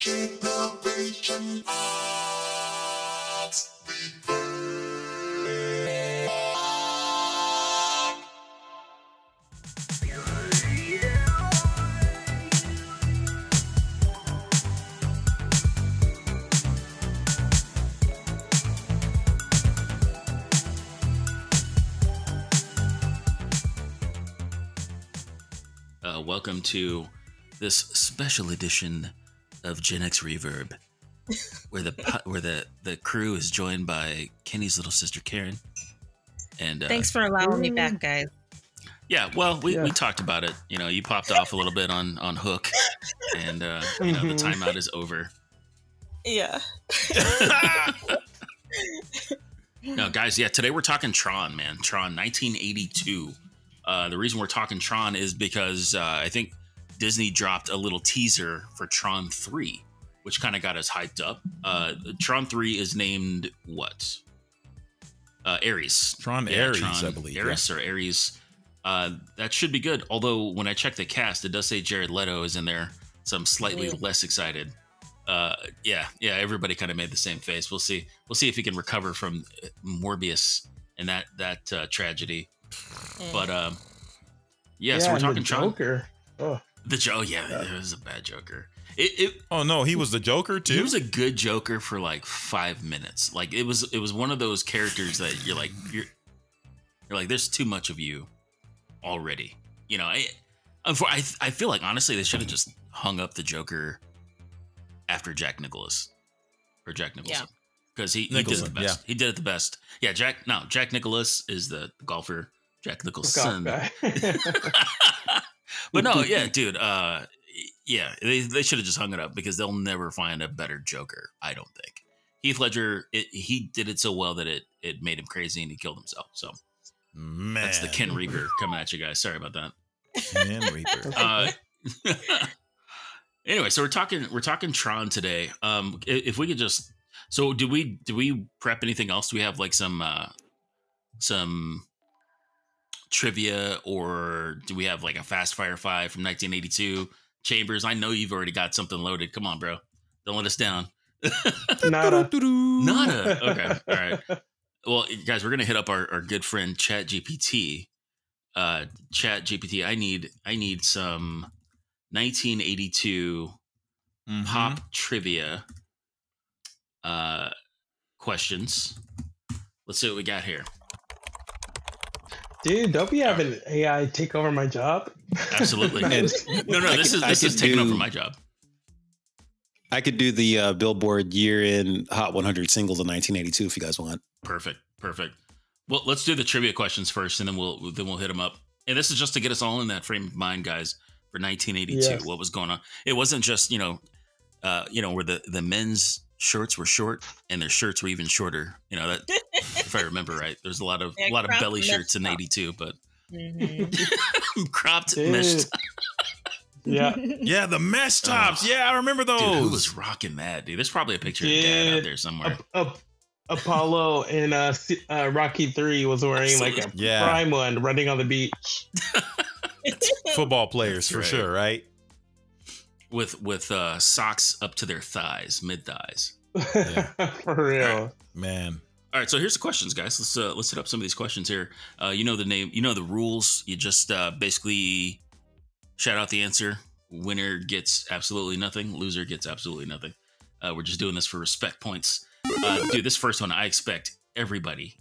Generation X. Welcome to this special edition of Gen X Reverb, where the crew is joined by Kenny's little sister Karen. And thanks for allowing me back, guys. Yeah, well, we talked about it. You know, you popped off a little bit on Hook, and you know, the timeout is over. Yeah. No, guys, yeah, today we're talking Tron, man. Tron 1982. The reason we're talking Tron is because I think Disney dropped a little teaser for Tron 3, which kind of got us hyped up. Tron 3 is named what? Ares. Tron Ares, I believe. Ares or Ares. That should be good. Although when I check the cast, it does say Jared Leto is in there, so I'm slightly less excited. Yeah, everybody kind of made the same face. We'll see if he can recover from Morbius and that tragedy. But so we're talking Joker. The Joker. It was a bad Joker. Oh no, he was the Joker too. He was a good Joker for like 5 minutes. Like it was one of those characters that you're like, there's too much of you already. You know, I feel like honestly they should have just hung up the Joker after Jack Nicholson. Because he did it the best. Yeah. He did it the best. Yeah, Jack Nicklaus is the golfer. Jack Nicholson. But no, yeah, dude. They should have just hung it up because they'll never find a better Joker. I don't think. Heath Ledger, he did it so well that it made him crazy and he killed himself. So, man, that's the Ken Reaper coming at you guys. Sorry about that. Ken Reaper. Anyway, so we're talking Tron today. If we could just, so do we prep anything else? Do we have like some trivia, or do we have like a Fast Fire 5 from 1982? Chambers, I know you've already got something loaded. Come on, bro. Don't let us down. Nada. Okay. All right. Well, guys, we're going to hit up our good friend ChatGPT. ChatGPT, I need some 1982 pop trivia questions. Let's see what we got here. Dude, don't be having AI take over my job. Absolutely. No, this is taking over my job. I could do the Billboard year-in Hot 100 singles of 1982 if you guys want. Perfect. Well, let's do the trivia questions first, and then we'll hit them up. And this is just to get us all in that frame of mind, guys, for 1982. Yes. What was going on? It wasn't just where the men's shorts were short and their shirts were even shorter. You know that, if I remember right. There's a lot of belly shirts in '82, but cropped mesh. Yeah, the mesh tops. Yeah, I remember those. Dude, who was rocking that? Dude, there's probably a picture of Dad out there somewhere. Apollo in Rocky 3 was wearing like a prime one, running on the beach. Football players for sure, right? With socks up to their thighs, mid thighs. Yeah. For real, right. Man. All right, so here's the questions, guys. Let's hit up some of these questions here. You know the name, you know the rules. You just basically shout out the answer. Winner gets absolutely nothing. Loser gets absolutely nothing. We're just doing this for respect points. Dude, this first one, I expect everybody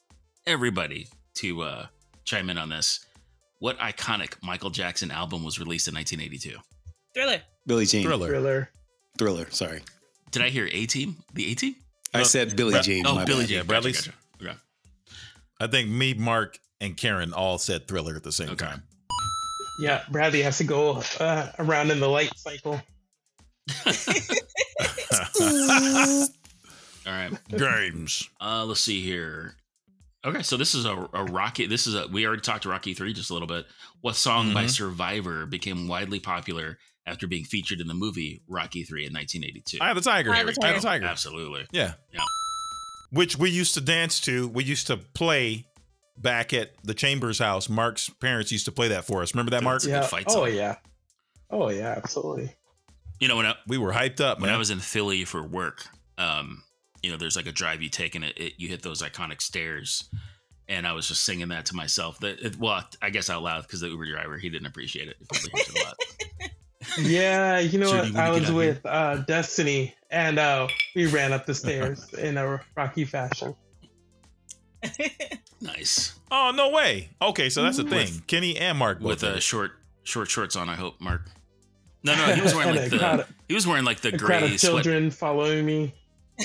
to chime in on this. What iconic Michael Jackson album was released in 1982? Thriller. Billie Jean. Thriller. Sorry. Did I hear A-Team? The A-Team? I said Billie Jean. Oh, Billie Jean. Yeah, Bradley's. Gotcha. Okay. I think me, Mark, and Karen all said Thriller at the same time. Yeah, Bradley has to go around in the light cycle. All right. Games. Let's see here. Okay, so this is a Rocky. We already talked to Rocky 3 just a little bit. What song by Survivor became widely popular after being featured in the movie Rocky 3 in 1982? Eye of the Tiger. Eye of the Tiger. Absolutely. Yeah. Which we used to dance to. We used to play back at the Chambers house. Mark's parents used to play that for us. Remember that, Mark? Yeah. Fight song. Oh yeah, absolutely. You know, we were hyped up, man. When I was in Philly for work, there's like a drive you take and you hit those iconic stairs. And I was just singing that to myself. I guess out loud because the Uber driver, he didn't appreciate it. He probably hears it a lot. Yeah, you know Judy, what? I was with Destiny, and we ran up the stairs in a Rocky fashion. Nice. Oh, no way. Okay, so that's the thing. Kenny and Mark with short shorts on. I hope Mark. No, he was wearing like the a gray crowd of children following me.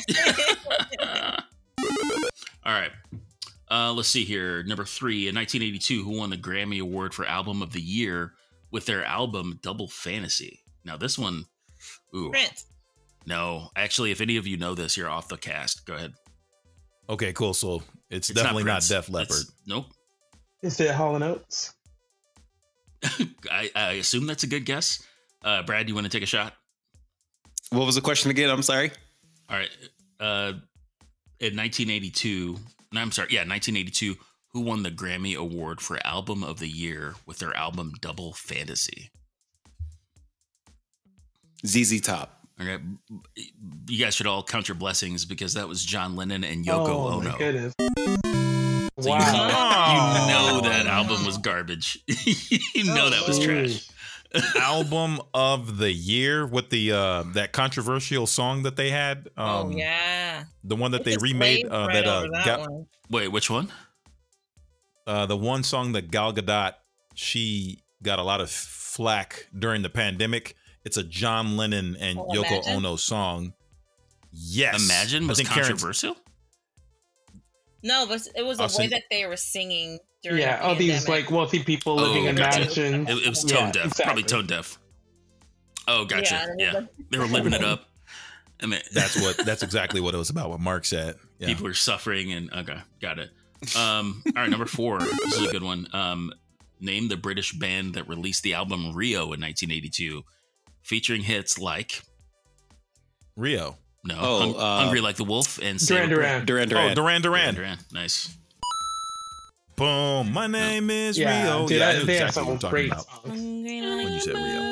All right. Let's see here. Number 3 in 1982, who won the Grammy Award for Album of the Year with their album Double Fantasy? Now this one, Prince. No, actually, if any of you know this, you're off the cast. Go ahead. Okay, cool. So it's definitely not Def Leppard. Nope. Is it Hall & Oates? I assume that's a good guess. Brad, you want to take a shot? What was the question again? I'm sorry. All right. In 1982, 1982, who won the Grammy Award for Album of the Year with their album Double Fantasy? ZZ Top. Okay. You guys should all count your blessings because that was John Lennon and Yoko Ono. Oh my goodness. So Wow. you know that album was garbage. You know that was trash. Album of the Year with the that controversial song that they had. Yeah. The one that It they just remade. blazed right over that one. Wait, which one? The one song that Gal Gadot, she got a lot of flack during the pandemic. It's a John Lennon and Yoko Ono song. Yes. Imagine was controversial? No, but it was the way that they were singing during Yeah, all these like wealthy people living in mansions. It was tone deaf. Exactly. Probably tone deaf. Oh, gotcha. Yeah. They were living it up. I mean, that's exactly what it was about. What Mark said. Yeah. People were suffering and okay, got it. All right, number 4. This is a good one. Name the British band that released the album Rio in 1982, featuring hits like Rio. No, Hungry Like the Wolf and Duran Duran. Oh, Duran Duran. Nice. Boom. My name is Yeah, Rio. dude, Yeah, I they knew have exactly what some you're talking great about songs. when you said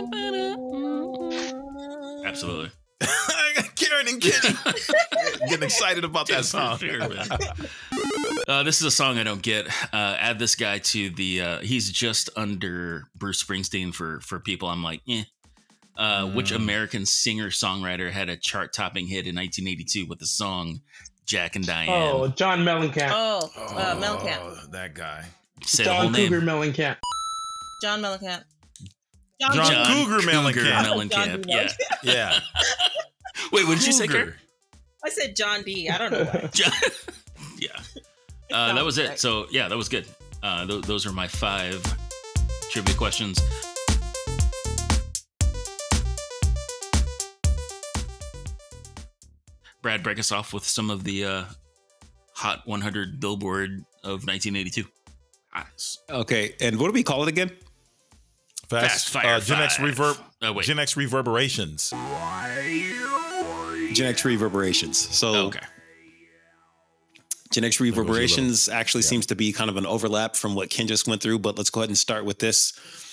Rio. Absolutely. Karen and Kenny getting excited about that song. Sure, man. This is a song I don't get. Add this guy to the. He's just under Bruce Springsteen for people. I'm like, Which American singer-songwriter had a chart-topping hit in 1982 with the song Jack and Diane? Oh, John Mellencamp. Mellencamp. That guy. Say the whole John name. Cougar Mellencamp. John Mellencamp. John Cougar Mellencamp. Mellencamp. Yeah. Yeah. Wait, what did you say, Karen? I said John D. I don't know why. Yeah. That was it. So, yeah, that was good. Those are my 5 trivia questions. Brad, break us off with some of the Hot 100 Billboard of 1982. Nice. Okay, and what do we call it again? Fast Fire Gen X 5. Gen X Reverberations. Gen X Reverberations. So Okay. Gen X Reverberations actually seems to be kind of an overlap from what Ken just went through, but let's go ahead and start with this.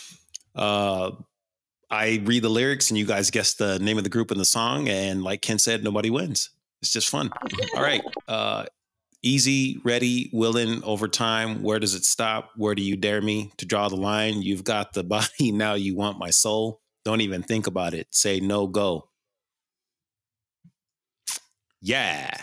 I read the lyrics and you guys guess the name of the group and the song, and like Ken said, nobody wins. It's just fun. All right. Easy, ready, willing, overtime. Where does it stop? Where do you dare me to draw the line? You've got the body, now you want my soul. Don't even think about it. Say no, go. Yeah.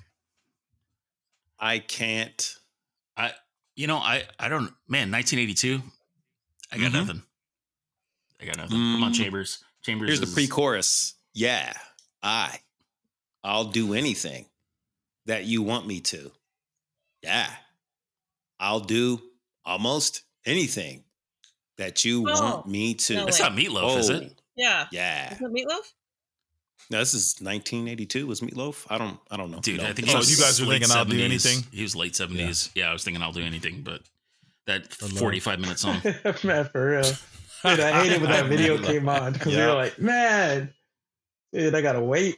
I can't. I don't, man, 1982. I got nothing. Come on, Chambers. Here's the pre-chorus. Yeah, I'll do anything that you want me to. Yeah, I'll do almost anything that you want me to. No That's not Meatloaf, is it? Yeah. Yeah. Is it Meatloaf? No, this is 1982. Was Meatloaf? I don't know. Dude, No. I think Oh, you guys are late thinking I'll Do 70s. Anything? He was late 70s. Yeah, I was thinking I'll do anything, but that 45-minute song. Man, for real. Dude, I hated when that video came on because we were like, man, dude, I gotta wait.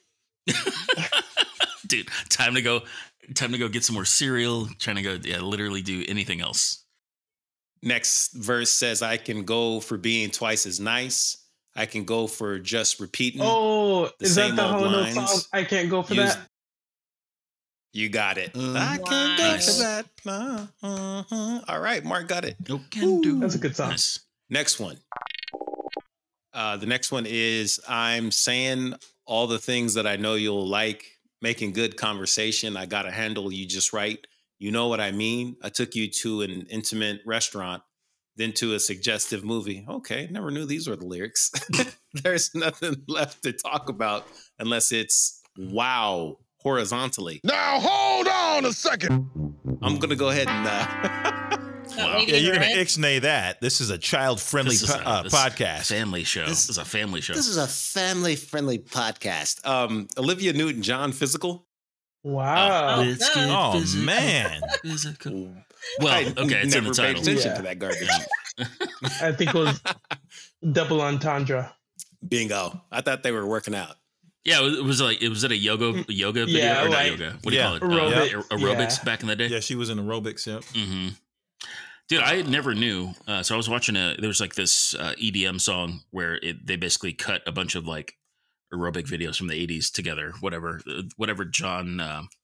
Dude, time to go get some more cereal. Trying to go, literally do anything else. Next verse says, I can go for being twice as nice. I can go for just repeating. Oh, is that the whole no song? I can't go for that. You got it. I can't go for that. All right, Mark got it. No can do. That's a good song. Nice. Next one. The next one is I'm saying all the things that I know you'll like, making good conversation. I got to handle you just right. You know what I mean? I took you to an intimate restaurant, then to a suggestive movie. Okay, never knew these were the lyrics. There's nothing left to talk about unless it's wow horizontally. Now hold on a second. I'm going to go ahead and... Wow. Yeah, you're going to ixnay that. This is a child-friendly podcast. Family show. This is a family show. This is a family-friendly podcast. Olivia Newton-John, Physical. Wow. Man. Physical. Well, okay, it's in the title. Paid attention to that garbage. I think it was double entendre. Bingo. I thought they were working out. Yeah, it was it a yoga video or not yoga? What do you call it? Aerobics back in the day? Yeah, she was in aerobics, yep. Mm-hmm. Dude, I never knew. So I was watching there was like this EDM song where they basically cut a bunch of like aerobic videos from the 80s together, whatever John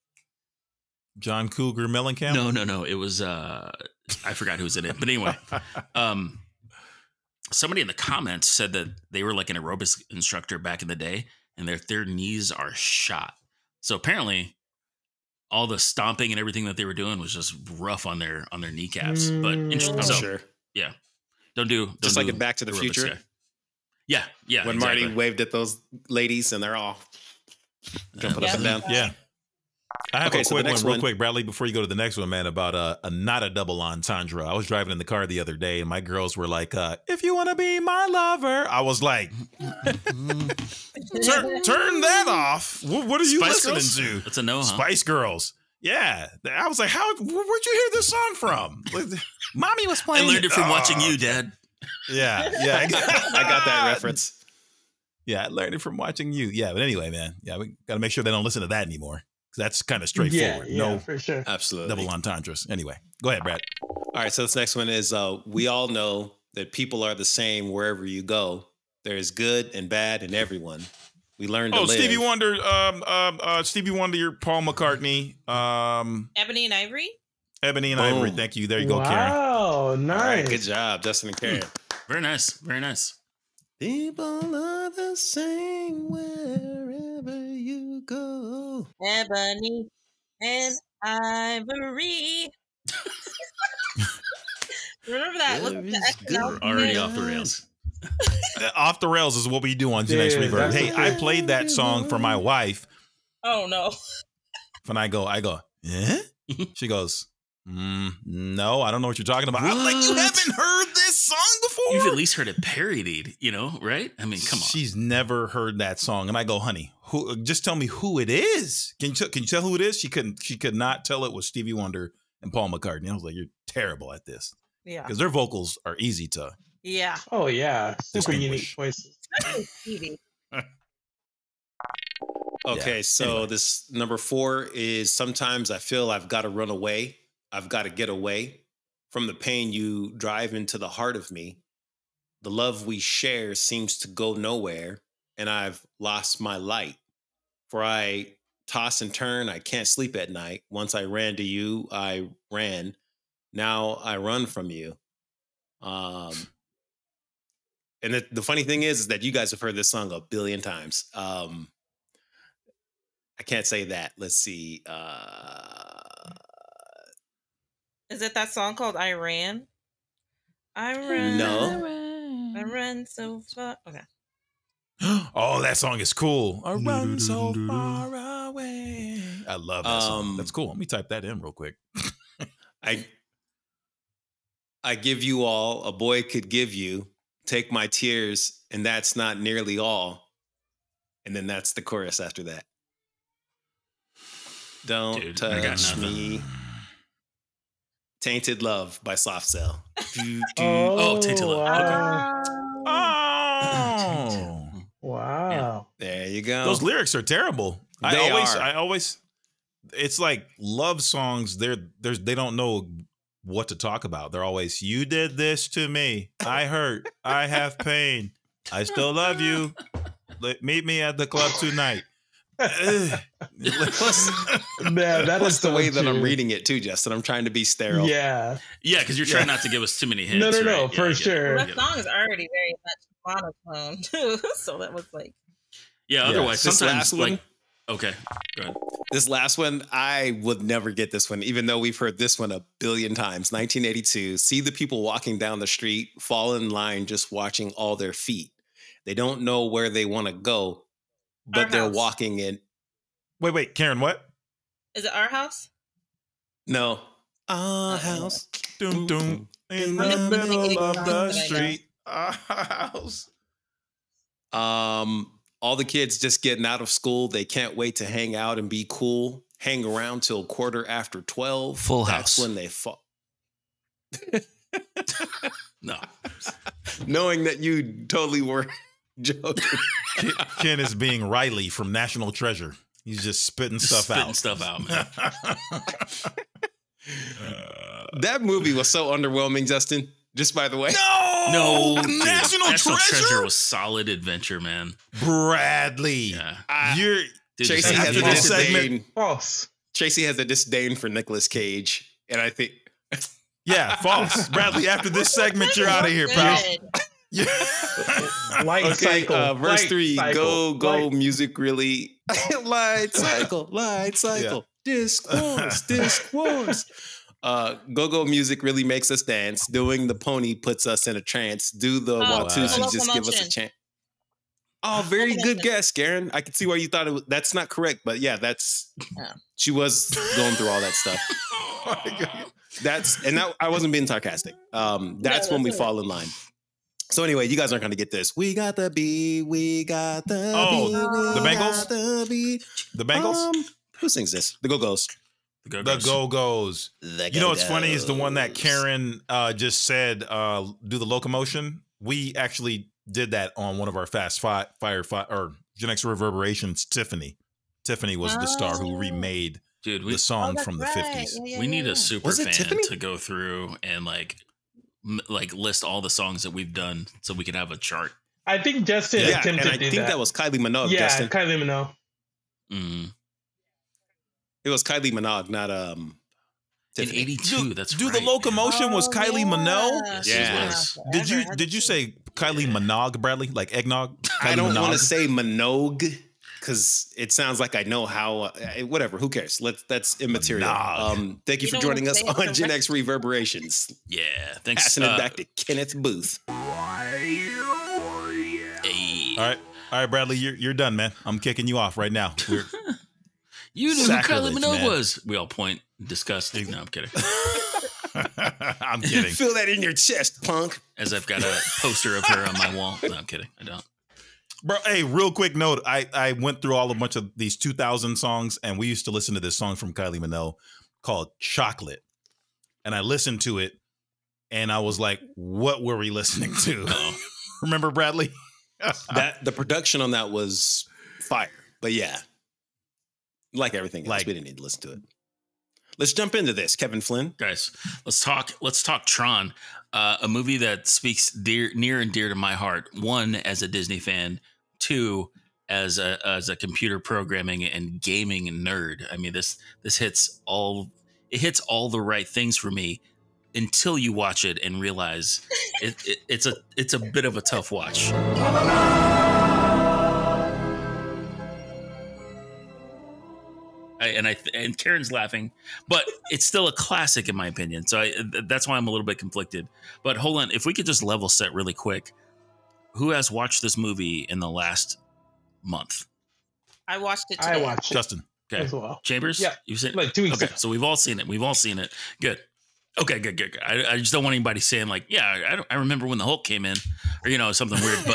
Cougar Mellencamp? No. It was I forgot who was in it. But anyway, somebody in the comments said that they were like an aerobics instructor back in the day and their knees are shot. So apparently all the stomping and everything that they were doing was just rough on their kneecaps. But interesting. So, sure. Yeah. Don't just like in Back to the Future. Guy. Yeah. When exactly. Marty waved at those ladies and they're all jumping up and down. Yeah. I have a quick one real quick, Bradley, before you go to the next one, man, about not a double entendre. I was driving in the car the other day and my girls were like, if you want to be my lover. I was like, turn that off. What are you listening to? It's a no, huh? Spice Girls. Yeah. I was like, where'd you hear this song from? Mommy was playing. I learned it from watching you, Dad. Yeah. I got that reference. Yeah, I learned it from watching you. Yeah, but anyway, man. Yeah, we got to make sure they don't listen to that anymore. That's kind of straightforward. Yeah, for sure. Absolutely. Double entendres. Anyway, go ahead, Brad. All right, so this next one is we all know that people are the same wherever you go. There is good and bad in everyone. We learn to live. Stevie Wonder, your Paul McCartney. Ebony and Ivory? Ebony and Ivory. Thank you. There you go, Karen. Wow, nice. All right, good job, Justin and Karen. Very nice. Very nice. People are the same wherever you go. Ebony and Ivory. Remember that? We're already off the rails. Off the rails is what we do on Gen X Reverb. Hey, I played that song for my wife. Oh no! When I go, yeah. She goes, no, I don't know what you're talking about. I'm like, you haven't heard this song before? You've at least heard it parodied, right? I mean, come on. She's never heard that song, and I go, honey, just tell me who it is. Can you tell who it is? She could not tell it was Stevie Wonder and Paul McCartney. I was like, you're terrible at this. Yeah, because their vocals are easy to. Yeah. Oh yeah, super unique voices. Stevie. Okay, so this number 4 is sometimes I feel I've got to run away. I've got to get away from the pain you drive into the heart of me. The love we share seems to go nowhere, and I've lost my light. For I toss and turn, I can't sleep at night. Once I ran to you, I ran. Now I run from you. And the funny thing is that you guys have heard this song a billion times. I can't say that. Let's see. Is it that song called I Ran? I ran. No. I ran so far. Okay. Oh, that song is cool. I run so far away. I love that song. That's cool. Let me type that in real quick. I give you all a boy could give you. Take my tears, and that's not nearly all. And then that's the chorus after that. Don't touch me. Tainted Love by Soft Cell. Oh, Tainted Love. Wow. Okay. Oh. Wow. There you go. Those lyrics are terrible. They I always it's like love songs, they don't know what to talk about. They're always, you did this to me. I hurt. I have pain. I still love you. Meet me at the club tonight. Man, that's the way that I'm reading it too, Justin. I'm trying to be sterile. Yeah, because you're trying not to give us too many hints. No, right? for sure. Well, that song is already very much monotone too, so that was like. Yeah. Otherwise, sometimes like. Okay, go ahead. This last one, I would never get this one, even though we've heard this one a billion times. 1982. See the people walking down the street, fall in line, just watching all their feet. They don't know where they want to go, but they're walking in. Wait, Karen, what? Is it Our House? No. Our house. Doom, doom. In the middle of the street. Our house. All the kids just getting out of school. They can't wait to hang out and be cool. Hang around till 12:15. Full House. That's when they fall. No. Knowing that you totally were joking. Ken is being Riley from National Treasure. He's just spitting stuff out, man. That movie was so underwhelming, Justin. Just by the way. No, National Treasure was solid adventure, man. Bradley. Yeah. Tracy has a disdain. False. Tracy has a disdain for Nicolas Cage, and I think. Yeah, false. Bradley, after this segment, you're out of here, pal. Yeah. Light cycle. Verse light 3. cycle, Go, light. music really. Light cycle. Yeah. Disc wars. Go music really makes us dance. Doing the pony puts us in a trance. Do the Watusi just give us a chance. Oh, very good guess, Karen. I can see why you thought it was. That's not correct, but yeah, she was going through all that stuff. I wasn't being sarcastic. That's when we fall in line. So anyway, you guys aren't going to get this. We got the B. We got the B. The Bengals? The Bengals? Who sings this? The Go-Go's. The Go-Go's. You know what's funny is the one that Karen just said, do the locomotion. We actually did that on one of our Fast Fire or Gen X Reverberations. Tiffany was the star who remade the song from the 50s. Yeah, we need a super fan Tiffany? to go through and like list all the songs that we've done so we can have a chart. I think Justin attempted to do that. That was Kylie Minogue. Yeah, Justin. Kylie Minogue. Mm-hmm. It was Kylie Minogue, not Tiffany. In 82. That's the locomotion was Kylie Minogue. Yes. Did you say Kylie Minogue, Bradley? Like eggnog? I don't want to say Minogue because it sounds like I know how. Whatever. Who cares? That's immaterial. Thank you for joining us on Gen X Reverberations. Yeah. Thanks. Passing it back to Kenneth Booth. Hey. All right, Bradley, you're done, man. I'm kicking you off right now. You knew who Kylie Minogue was. We all point disgusting. No, I'm kidding. I'm kidding. Feel that in your chest, punk. As I've got a poster of her on my wall. No, I'm kidding. I don't. Bro, hey, real quick note. I went through a bunch of these 2000 songs, and we used to listen to this song from Kylie Minogue called Chocolate. And I listened to it, and I was like, what were we listening to? Remember, Bradley? The production on that was fire. But yeah. Like everything else, we didn't need to listen to it. Let's jump into this, Kevin Flynn. Guys, let's talk Tron, a movie that speaks near and dear to my heart. One, as a Disney fan. Two, as a computer programming and gaming nerd. I mean, this hits all the right things for me until you watch it and realize it's a bit of a tough watch. And Karen's laughing, but it's still a classic in my opinion. So that's why I'm a little bit conflicted. But hold on, if we could just level set really quick, who has watched this movie in the last month? I watched it today. I watched Justin. Okay. As well. Chambers? Yeah. You've seen it? Like 2 weeks ago. So we've all seen it. Good. Okay, good. I just don't want anybody saying like, yeah, I remember when the Hulk came in, or something weird. But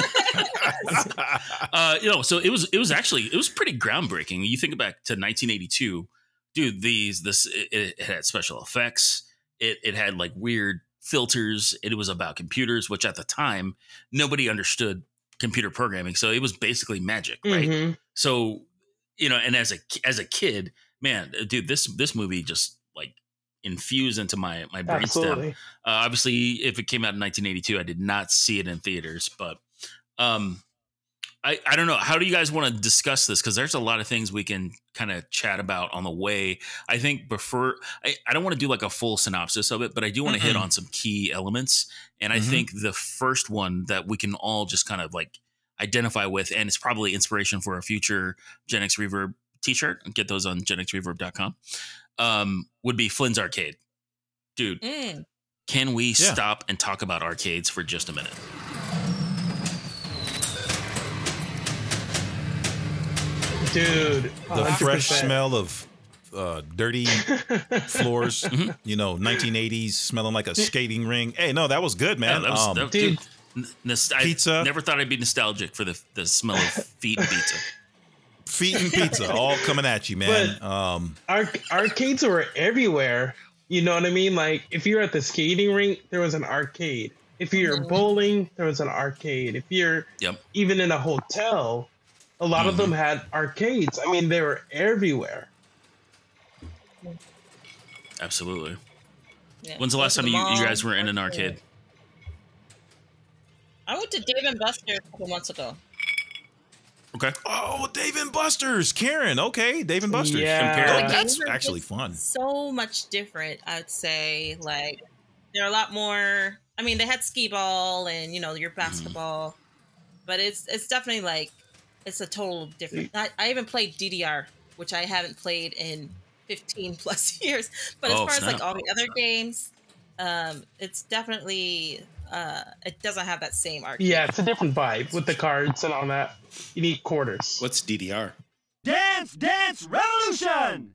so it was pretty groundbreaking. You think back to 1982, dude. It had special effects. It had like weird filters. It was about computers, which at the time nobody understood computer programming. So it was basically magic, right? Mm-hmm. So and as a kid, man, dude, this movie just like infused into my brainstem. Obviously, if it came out in 1982, I did not see it in theaters, but I don't know. How do you guys want to discuss this? Because there's a lot of things we can kind of chat about on the way. I think I don't want to do like a full synopsis of it, but I do want to hit on some key elements. And I think the first one that we can all just kind of like identify with, and it's probably inspiration for a future Gen X Reverb t-shirt. Get those on genxreverb.com. Would be Flynn's Arcade. Dude, can we stop and talk about arcades for just a minute? Dude, the fresh smell of dirty floors, 1980s, smelling like a skating ring. Hey, no, that was good, man. Dude, pizza. I never thought I'd be nostalgic for the smell of feet and pizza. Feet and pizza, all coming at you, man. Arcades were everywhere. You know what I mean? Like, if you're at the skating rink, there was an arcade. If you're bowling, there was an arcade. If you're even in a hotel, a lot of them had arcades. I mean, they were everywhere. Absolutely. Yeah. When's the last time you guys were in an arcade? I went to Dave & Buster's a couple months ago. Okay. Oh, Dave & Buster's. Karen, okay. Dave & Buster's. Yeah. That's actually fun. So much different, I'd say. Like, they're a lot more... I mean, they had skee ball and, your basketball. But it's definitely like... It's a total different. I even played DDR, which I haven't played in 15 plus years. But as far as like all the other games, it's definitely it doesn't have that same arcade. Yeah, it's a different vibe with the cards and all that. You need quarters. What's DDR? Dance Revolution.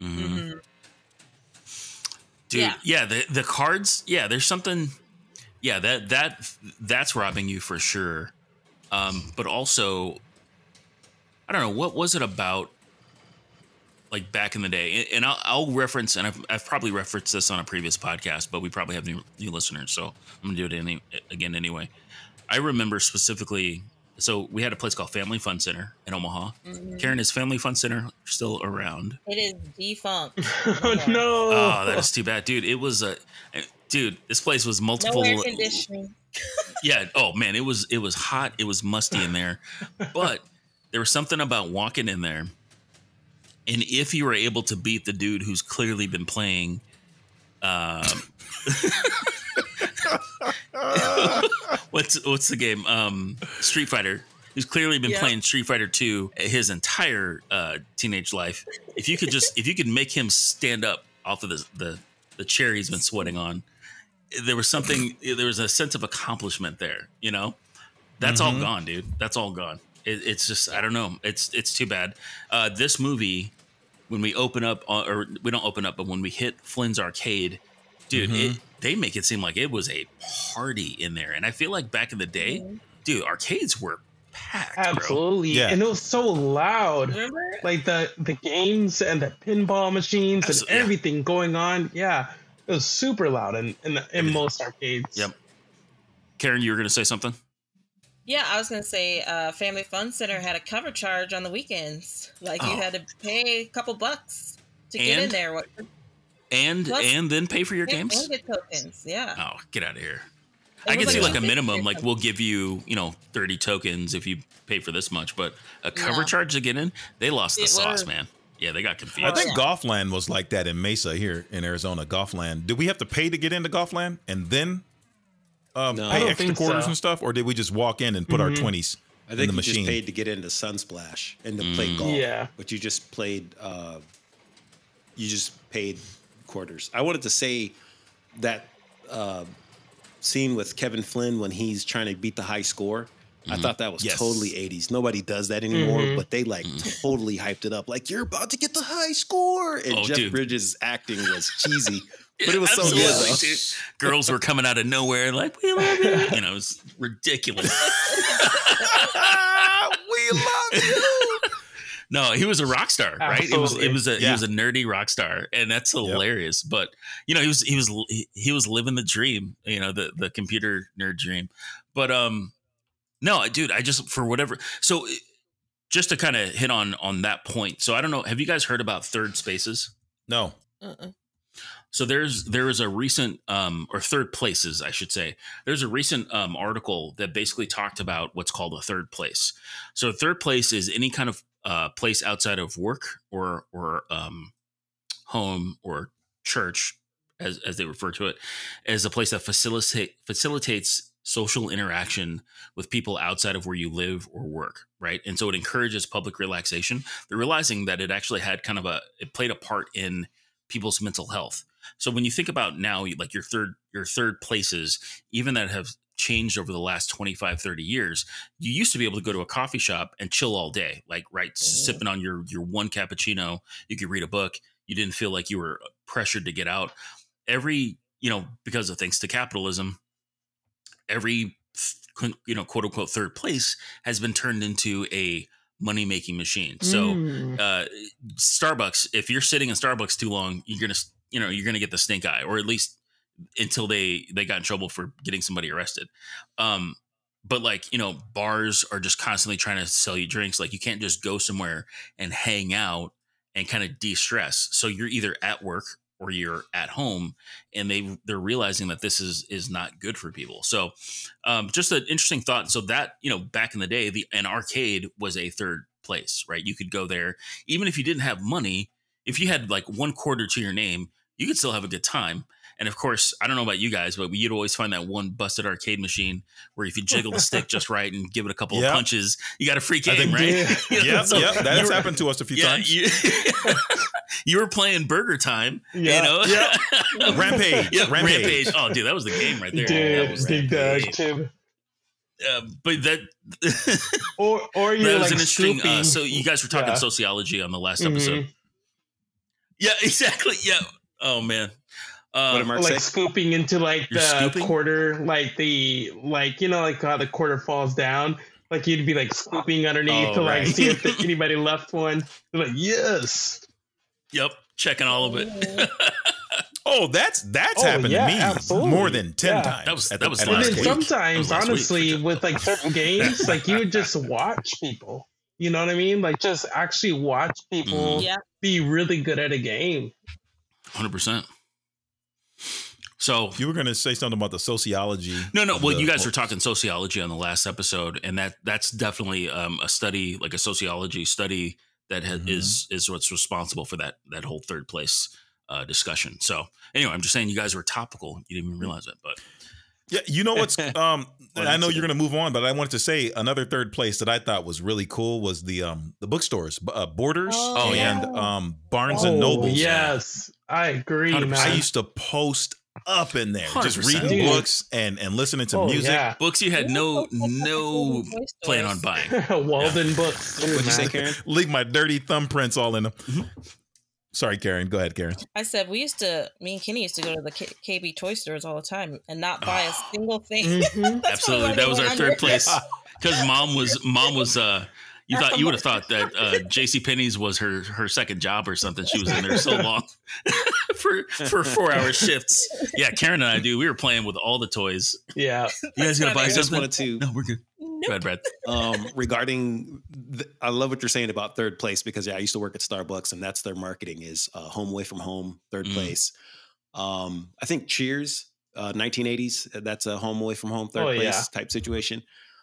Dude, the cards. Yeah, there's something. Yeah, that's robbing you for sure. But also, I don't know, what was it about, like back in the day? And I'll reference, and I've probably referenced this on a previous podcast, but we probably have new listeners, so I'm gonna do it again anyway. I remember specifically, so we had a place called Family Fun Center in Omaha. Karen, is Family Fun Center still around? It is defunct. Oh no! Oh, that is too bad, dude. It was this place was multiple. No air conditioning. Yeah. Oh man, it was hot. It was musty in there, but there was something about walking in there, and if you were able to beat the dude who's clearly been playing, what's the game? Street Fighter. Who's clearly been playing Street Fighter 2 his entire teenage life. If you could make him stand up off of the chair he's been sweating on, there was a sense of accomplishment there. That's all gone, dude. That's all gone. It's just, I don't know. It's too bad. This movie, when we open up, or we don't open up, but when we hit Flynn's Arcade, dude, they make it seem like it was a party in there. And I feel like back in the day, dude, arcades were packed. Absolutely. Bro. Yeah. And it was so loud. Remember? Like the games and the pinball machines and everything going on. Yeah. It was super loud in most arcades. Yep. Karen, you were going to say something? Yeah, I was going to say Family Fun Center had a cover charge on the weekends. Like you had to pay a couple bucks to get in there. And then pay for your games? And get tokens, yeah. Oh, get out of here. I can see like a minimum, like we'll give you, 30 tokens if you pay for this much, but a cover charge to get in, they lost the sauce, man. Yeah, they got confused. I think Golfland was like that in Mesa here in Arizona. Golfland. Did we have to pay to get into Golfland and then pay extra quarters and stuff, or did we just walk in and put our 20s I think in the you machine? just paid to get into Sunsplash and to play golf. Yeah, but you just played. You just paid quarters. I wanted to say that scene with Kevin Flynn when he's trying to beat the high score. I thought that was totally 80s. Nobody does that anymore, but they totally hyped it up. Like, you're about to get the high score. And Jeff Bridges' acting was cheesy, but it was so good. Dude. Girls were coming out of nowhere like, we love you. It was ridiculous. We love you. No, he was a rock star, right? Absolutely. He was a nerdy rock star, and that's hilarious. Yep. But he was living the dream, the computer nerd dream. But no, dude, I just for whatever. So just to kind of hit on that point. So I don't know. Have you guys heard about Third Spaces? No. So there is a recent or third places, I should say. There's a recent article that basically talked about what's called a third place. So a third place is any kind of place outside of work or home or church, as they refer to it, as a place that facilitates social interaction with people outside of where you live or work, right? And so it encourages public relaxation. They're realizing that it actually had it played a part in people's mental health. So when you think about now, like your third places, even that have changed over the last 25, 30 years, you used to be able to go to a coffee shop and chill all day, like, right, sipping on your one cappuccino. You could read a book. You didn't feel like you were pressured to get out. Because of thanks to capitalism, every, quote unquote third place has been turned into a money-making machine. So Starbucks, if you're sitting in Starbucks too long, you're gonna get the stink eye, or at least until they got in trouble for getting somebody arrested. But bars are just constantly trying to sell you drinks. Like, you can't just go somewhere and hang out and kind of de-stress. So you're either at work or you're at home, and they're realizing that this is not good for people. So just an interesting thought. So that, back in the day, an arcade was a third place, right? You could go there, even if you didn't have money. If you had like one quarter to your name, you could still have a good time. And of course, I don't know about you guys, but you'd always find that one busted arcade machine where if you jiggle the stick just right and give it a couple of punches, you got a free game, right? Yeah, that has happened to us a few times. You were playing Burger Time, Rampage. Yep, Rampage. Oh, dude, that was the game right there. Dude, that was big dog, Tim. But that or you're that was like an interesting. scooping. So you guys were talking sociology on the last episode. Yeah, exactly. Yeah. Oh man. What did Mark say? Scooping into like You're the scooping? quarter, like how the quarter falls down. Like, you'd be like scooping underneath to like see if anybody left one. You're like, yes. Yep, checking all of it. That's happened to me absolutely. more than 10 times. That was at And last then week. sometimes, That was last honestly, week. with like certain games, like you would just watch people. You know what I mean? Like, just actually watch people be really good at a game. 100%. So you were going to say something about the sociology. No. Well, you guys were talking sociology on the last episode, and that's definitely a study, like a sociology study that is what's responsible for that whole third place discussion. So anyway, I'm just saying you guys were topical. You didn't even realize it, but yeah, you know what's I know you're going to move on, but I wanted to say another third place that I thought was really cool was the bookstores, Borders and Barnes and Nobles. Yes, I agree. 100%. Man. I used to post up in there, just 100%. reading books and listening to music. Yeah. books you had no plan on buying. Walden books. What'd you say, Karen? Leave my dirty thumbprints all in them. Sorry, Karen. Go ahead, Karen. I said me and Kenny used to go to the KB toy stores all the time and not buy a single thing. That's Absolutely, that was our third place because mom was. You would have thought that JCPenney's was her second job or something. She was in there so long for 4-hour shifts. Yeah, Karen and I we were playing with all the toys. Yeah, you guys gonna buy I just something? wanted to. No, we're good. Nope. Brad. Regarding, I love what you're saying about third place because I used to work at Starbucks and that's their marketing is home away from home, third place. I think Cheers, 1980s, that's a home away from home, third place type situation.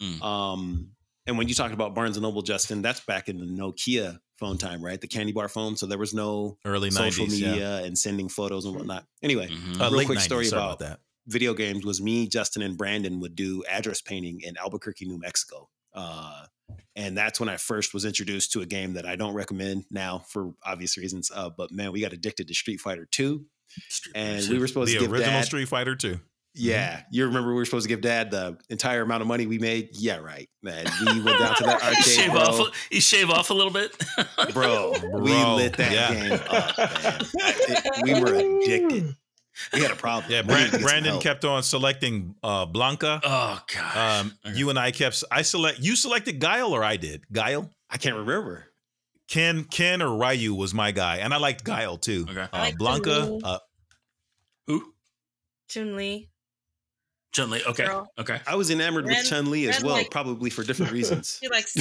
And when you talked about Barnes and Noble, Justin, that's back in the Nokia phone time, right? The candy bar phone. So there was no early social 90s, media and sending photos and whatnot. Anyway, late quick 90s, story sorry about that. Video games was me, Justin, and Brandon would do address painting in Albuquerque, New Mexico. And that's when I first was introduced to a game that I don't recommend now for obvious reasons. But man, we got addicted to Street Fighter 2. And we were supposed to give the original Dad, Street Fighter 2. Yeah. You remember we were supposed to give Dad the entire amount of money we made? Yeah, right, man. We went down to that arcade, You shave off a little bit? Bro, we lit that game up, man. We were addicted. We had a problem. Yeah, Brandon kept on selecting Blanca. Oh god. You and I you selected Guile or I did? Guile? I can't remember. Ken or Ryu was my guy, and I liked Guile too. Okay. I like Blanca. Who? Chun-Li. Chun-Li. Okay. Girl. Okay. I was enamored with Chun-Li as Ren well, like- probably for different reasons. She likes to.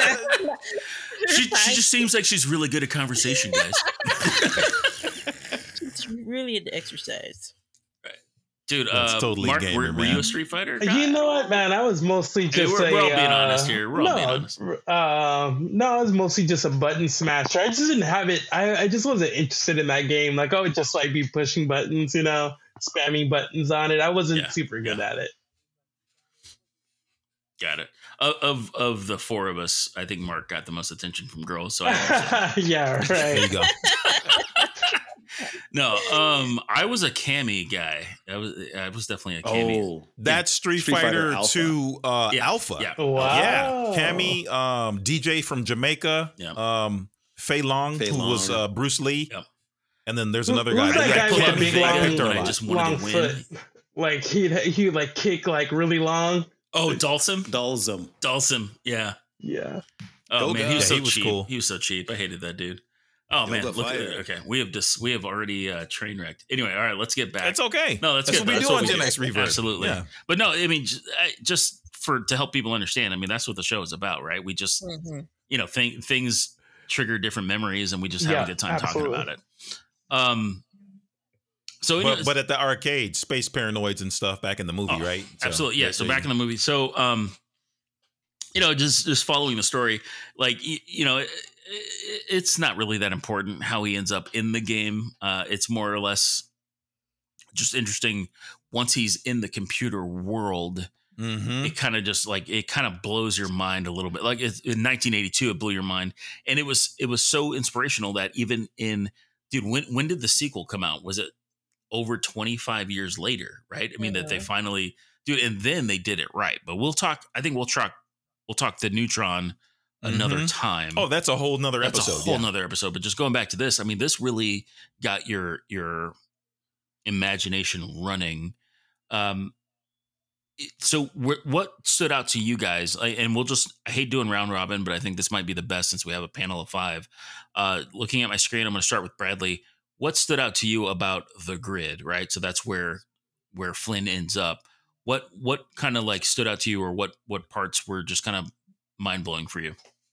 She just seems like she's really good at conversation, guys. really had to exercise. Dude, totally Mark, gamer, were you a Street Fighter guy? You know what, man? I was mostly just we're all being honest here. We're all being honest. No, I was mostly just a button smasher. I just didn't have it. I just wasn't interested in that game. Like, I would just like be pushing buttons, you know, spamming buttons on it. I wasn't super good at it. Got it. Of the four of us, I think Mark got the most attention from girls. So yeah, right. There you go. No, I was a Cammy guy. I was definitely a Cammy. Oh, that's Street Fighter Alpha. 2 Alpha. Yeah. Wow. Yeah. Cammy, DJ from Jamaica, Fei Long, who was Bruce Lee. Yep. And then there's another guy. Who's that guy with the big I just wanted long to win. foot? Like he'd like kick like really long. Oh, Dhalsim, Yeah. Oh man, he was so he was cheap. cool. He was so cheap. I hated that dude. Oh man, look. Okay, we have already train wrecked. Anyway, all right, let's get back. It's okay. No, that's good. What we do on Gen X Reverb. Absolutely. Yeah. But no, I mean, just to help people understand. I mean, that's what the show is about, right? We just things trigger different memories, and we just have a good time talking about it. So, but at the arcade, space paranoids and stuff back in the movie, right? So, absolutely, yeah. So back in the movie, so just following the story, like it's not really that important how he ends up in the game. It's more or less just interesting once he's in the computer world. Mm-hmm. It kind of just like it kind of blows your mind a little bit. Like in 1982, it blew your mind, and it was so inspirational that even in when did the sequel come out? Was it over 25 years later, right? I mean, that they finally and then they did it right. But we'll talk the Neutron another time. Oh, that's a whole nother episode. That's a whole nother episode. But just going back to this, I mean, this really got your imagination running. So what stood out to you guys? And I hate doing round robin, but I think this might be the best since we have a panel of 5. Looking at my screen, I'm going to start with Bradley. What stood out to you about the grid, right? So that's where Flynn ends up. What kind of like stood out to you, or what parts were just kind of mind blowing for you?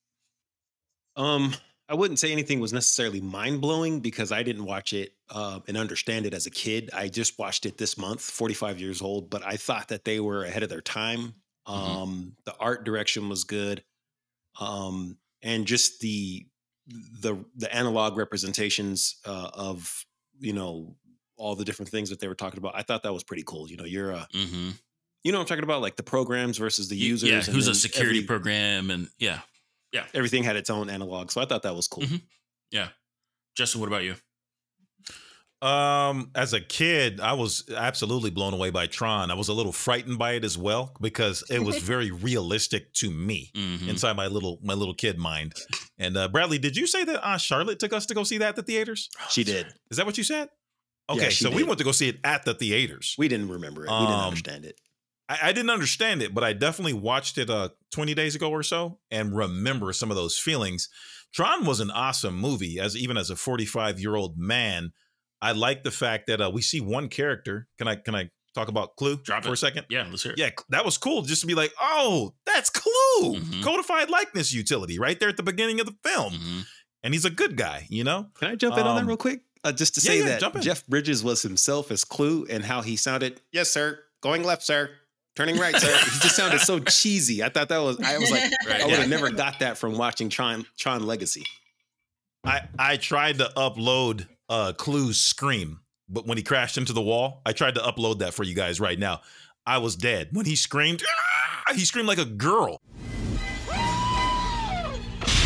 I wouldn't say anything was necessarily mind blowing because I didn't watch it and understand it as a kid. I just watched it this month, 45 years old, but I thought that they were ahead of their time. The art direction was good. And just the analog representations of, all the different things that they were talking about. I thought that was pretty cool. You're you know what I'm talking about? Like the programs versus the users. Yeah, who's a security program and yeah. Everything had its own analog. So I thought that was cool. Mm-hmm. Yeah. Justin, what about you? As a kid, I was absolutely blown away by Tron. I was a little frightened by it as well because it was very realistic to me inside my little kid mind. And Bradley, did you say that Aunt Charlotte took us to go see that at the theaters? She did. Is that what you said? Okay, yeah, so we went to go see it at the theaters. We didn't remember it. We didn't understand it. I didn't understand it, but I definitely watched it 20 days ago or so and remember some of those feelings. Tron was an awesome movie. Even as a 45-year-old man, I like the fact that we see one character. Can I talk about Clue for a second? Yeah, let's hear it. Yeah, that was cool just to be like, oh, that's Clue. Codified likeness utility right there at the beginning of the film. And he's a good guy, Can I jump in on that real quick? Just to say that Jeff Bridges was himself as Clue and how he sounded, yes, sir, going left, sir. Turning right, sir. He just sounded so cheesy. I was like, I would have never got that from watching Tron Legacy. I tried to upload Clue's scream, but when he crashed into the wall, I tried to upload that for you guys right now. I was dead. When he screamed like a girl. I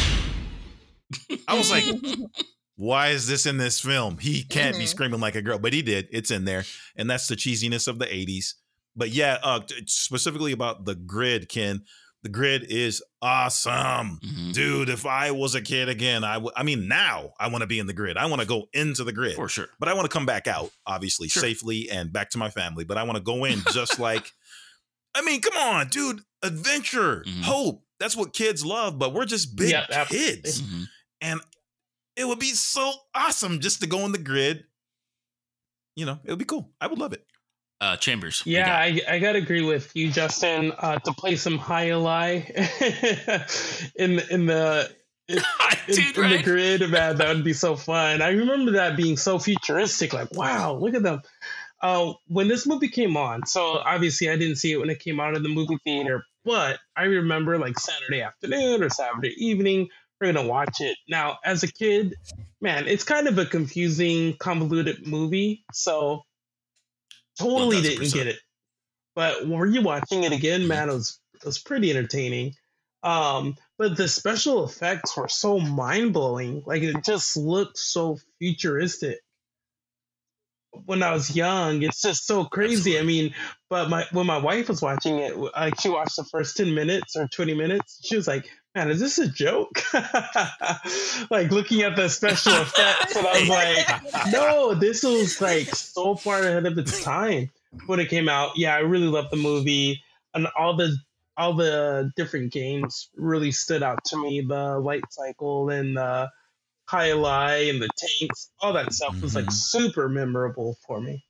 was like, why is this in this film? He can't be screaming like a girl, but he did. It's in there. And that's the cheesiness of the 80s. But yeah, specifically about the grid, Ken, the grid is awesome. Dude, if I was a kid again, now I want to be in the grid. I want to go into the grid. For sure. But I want to come back out, obviously, safely and back to my family. But I want to go in just like, come on, dude, adventure, hope. That's what kids love, but we're just big kids. And it would be so awesome just to go in the grid. It would be cool. I would love it. Chambers. Yeah, I gotta agree with you, Justin. To play some High Ally in Dude, in right? the grid, man, that would be so fun. I remember that being so futuristic. Like, wow, look at them. When this movie came on, so obviously I didn't see it when it came out in the movie theater, but I remember like Saturday afternoon or Saturday evening, we're gonna watch it. Now, as a kid, man, it's kind of a confusing, convoluted movie, so totally didn't get it. But when you're watching it again, man, it was pretty entertaining. But the special effects were so mind blowing. Like it just looked so futuristic. When I was young, it's just so crazy. Absolutely. I mean, but when my wife was watching it, like she watched the first 10 minutes or 20 minutes, she was like, "Man, is this a joke?" Like looking at the special effects, and I was like, "No, this was like so far ahead of its time when it came out." Yeah, I really loved the movie, and all the different games really stood out to me. The light cycle and the Hyli and the tanks, all that stuff was like super memorable for me.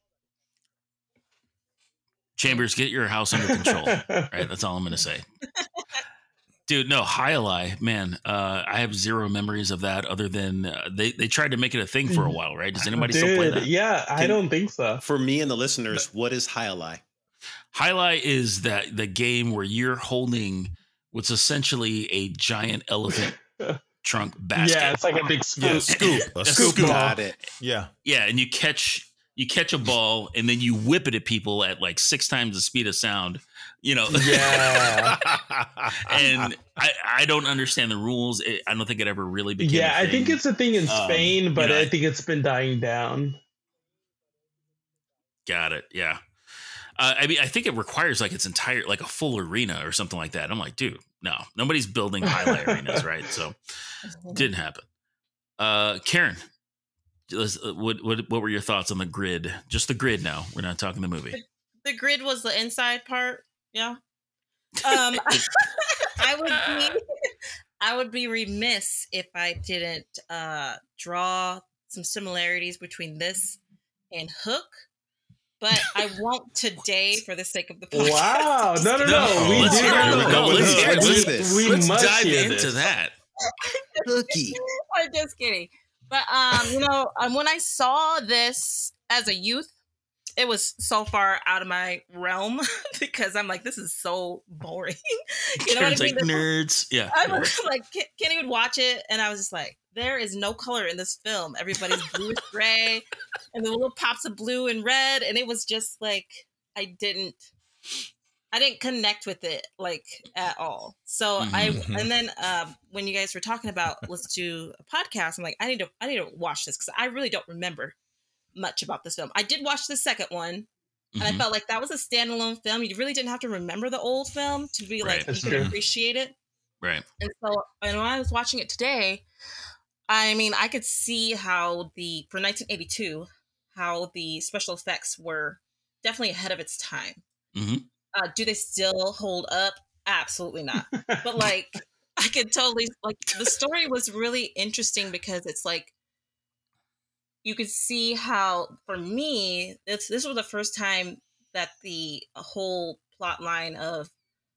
Chambers, get your house under control. Right, that's all I'm going to say. Dude, no, Hyli, man, I have zero memories of that other than they tried to make it a thing for a while, right? Does anybody still play that? Yeah, I don't think so. For me and the listeners, what is Hyli? Hyli is the game where you're holding what's essentially a giant elephant trunk basket. Yeah, it's like a big scoop. Yeah, a scoop. Got it. Yeah. Yeah, and you catch a ball and then you whip it at people at like 6 times the speed of sound. You know. Yeah. And I don't understand the rules. I don't think it ever really became. Yeah, I think it's a thing in Spain, but I think it's been dying down. Got it. Yeah. I mean, I think it requires like its entire, like a full arena or something like that. I'm like, dude, no, nobody's building highlight arenas, right? So didn't happen. Karen, what were your thoughts on the grid? Just the grid now. We're not talking the movie. The grid was the inside part. Yeah. I would be remiss if I didn't draw some similarities between this and Hook. But I won't today for the sake of the podcast. Wow. No. Let's dive into that. Hooky. I'm just kidding. But, when I saw this as a youth, it was so far out of my realm because I'm like, this is so boring. You know what I mean? Like nerds. Yeah. I was like, Kenny would watch it and I was just like, there is no color in this film. Everybody's blue and gray and the little pops of blue and red. And it was just like, I didn't connect with it like at all. So and then when you guys were talking about, let's do a podcast, I'm like, I need to watch this because I really don't remember much about this film. I did watch the second one and I felt like that was a standalone film. You really didn't have to remember the old film to be like, you can appreciate it. Right. And so when I was watching it today, I mean, I could see how for 1982, how the special effects were definitely ahead of its time. Do they still hold up? Absolutely not. But like, I could totally, like, the story was really interesting because it's like, you could see how, for me, this was the first time that the whole plot line of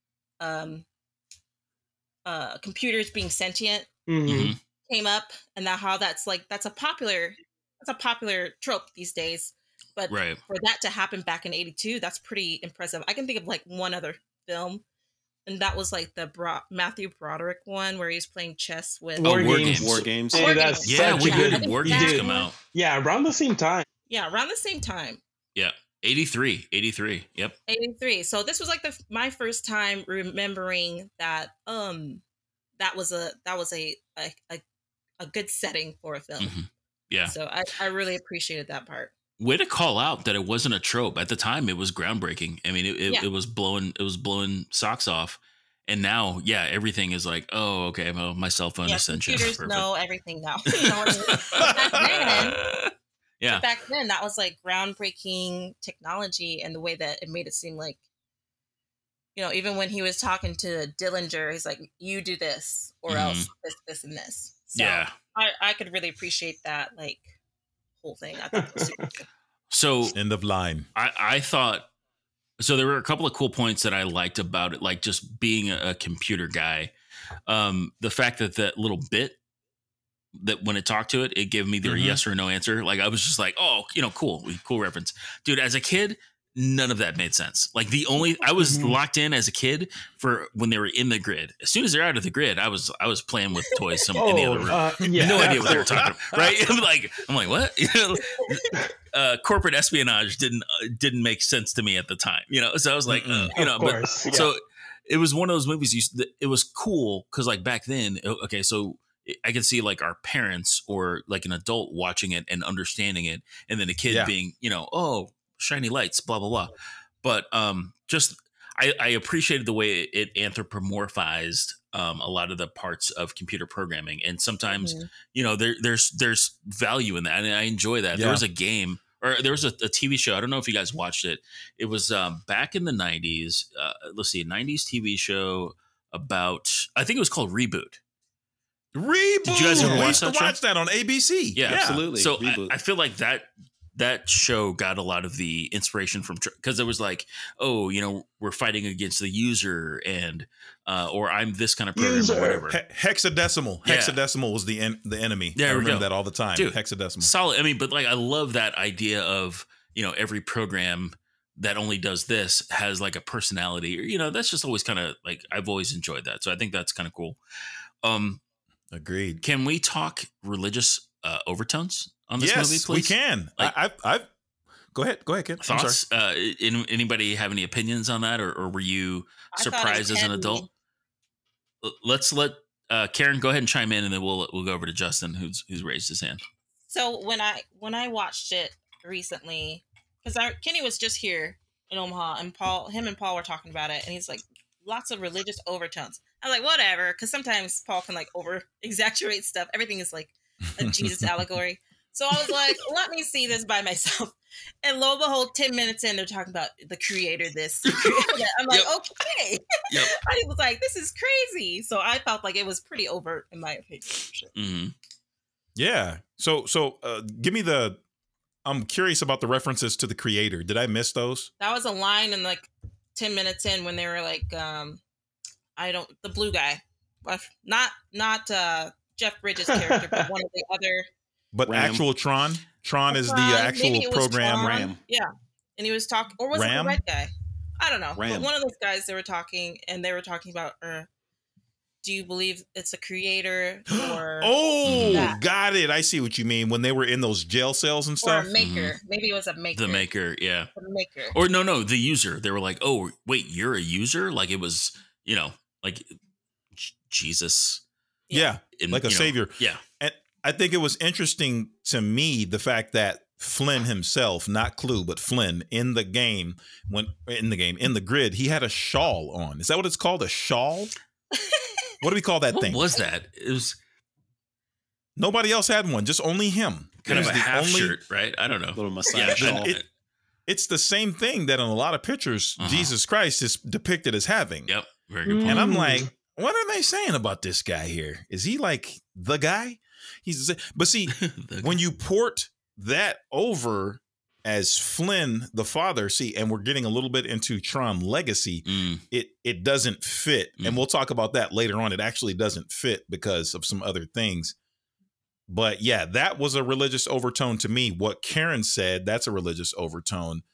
computers being sentient came up, and how that's a popular trope these days. But for that to happen back in 82, that's pretty impressive. I can think of like one other film, and that was like the Matthew Broderick one where he's playing chess with War Games. Hey, when did War Games come out? Yeah, around the same time. Yeah, 83. Yep. 83. So this was like my first time remembering that that was a good setting for a film. Yeah. So I really appreciated that part. Way to call out that it wasn't a trope. At the time, it was groundbreaking. I mean, it was blowing socks off. And now, everything is like, oh, okay, well, my cell phone is sentient. Computers know everything now. You know back then, that was like groundbreaking technology, and the way that it made it seem like, you know, even when he was talking to Dillinger, he's like, you do this or else this, and this. So I could really appreciate that, like, whole thing. I thought it was super good. So end of line. I thought, so there were a couple of cool points that I liked about it, like just being a computer guy. the fact that that little bit that when it talked to it, it gave me the yes or no answer. Like I was just like, oh, cool reference, dude. As a kid, none of that made sense. Like I was locked in as a kid for when they were in the grid. As soon as they're out of the grid, I was playing with toys in the other room. No idea what they were talking about, right? I'm like, what? Corporate espionage didn't make sense to me at the time, So I was like, So it was one of those movies. It was cool because like back then, okay, so I can see like our parents or like an adult watching it and understanding it, and then a kid being, oh, shiny lights, blah blah blah. But just I appreciated the way it anthropomorphized a lot of the parts of computer programming, and sometimes there's value in that, and I enjoy that. There was a game, or there was a TV show. I don't know if you guys watched it. It was back in the 90s. Let's see, a 90s TV show about, I think it was called Reboot. Did you guys ever watch that on ABC? Yeah, absolutely. So I feel like that show got a lot of the inspiration from, because it was like, oh, we're fighting against the user, and or I'm this kind of program or whatever. Hexadecimal. Yeah. Hexadecimal was the enemy. Yeah, I remember that all the time. Dude, hexadecimal. Solid. I mean, but like I love that idea of every program that only does this has like a personality, or that's just always kind of like, I've always enjoyed that. So I think that's kind of cool. Agreed. Can we talk religious overtones on this movie, please? We can. Like, I've go ahead, Ken. Thoughts? Anybody have any opinions on that, or were you surprised as an adult? Let's let Karen go ahead and chime in, and then we'll go over to Justin, who's raised his hand. So when I watched it recently, because Kenny was just here in Omaha, and him and Paul were talking about it, and he's like, lots of religious overtones. I'm like, whatever, because sometimes Paul can like over exaggerate stuff. Everything is like a Jesus allegory. So I was like, let me see this by myself. And lo and behold, 10 minutes in, they're talking about the creator this. The creator that. I'm like, okay. Yep. I was like, this is crazy. So I felt like it was pretty overt, in my opinion. For sure. Mm-hmm. Yeah. So give me I'm curious about the references to the creator. Did I miss those? That was a line in like 10 minutes in when they were like, the blue guy, not Jeff Bridges' character, but one of the other. But Ram. Actual Tron? Tron is the actual program. Ram. Yeah. And he was talking, or was it the red guy? I don't know. Ram. But one of those guys, they were talking about, do you believe it's a creator or that? Got it. I see what you mean. When they were in those jail cells and stuff. Or a maker. Mm-hmm. Maybe it was a maker. The maker, yeah. The maker. Or no, the user. They were like, oh, wait, you're a user? Like it was, like Jesus. Yeah. Like a savior. Yeah. And I think it was interesting to me, the fact that Flynn himself, not Clue, but Flynn in the grid, he had a shawl on. Is that what it's called? A shawl? What do we call that thing? What was that? It was. Nobody else had one, just only him. Kind of a half shirt, right? I don't know. Little Messiah shawl. It's the same thing that in a lot of pictures, Jesus Christ is depicted as having. Yep. Very good point. And I'm like, what are they saying about this guy here? Is he like the guy? But see, when you port that over as Flynn, the father, and we're getting a little bit into Tron Legacy, it doesn't fit. And we'll talk about that later on. It actually doesn't fit because of some other things. But yeah, that was a religious overtone to me. What Karen said, that's a religious overtone.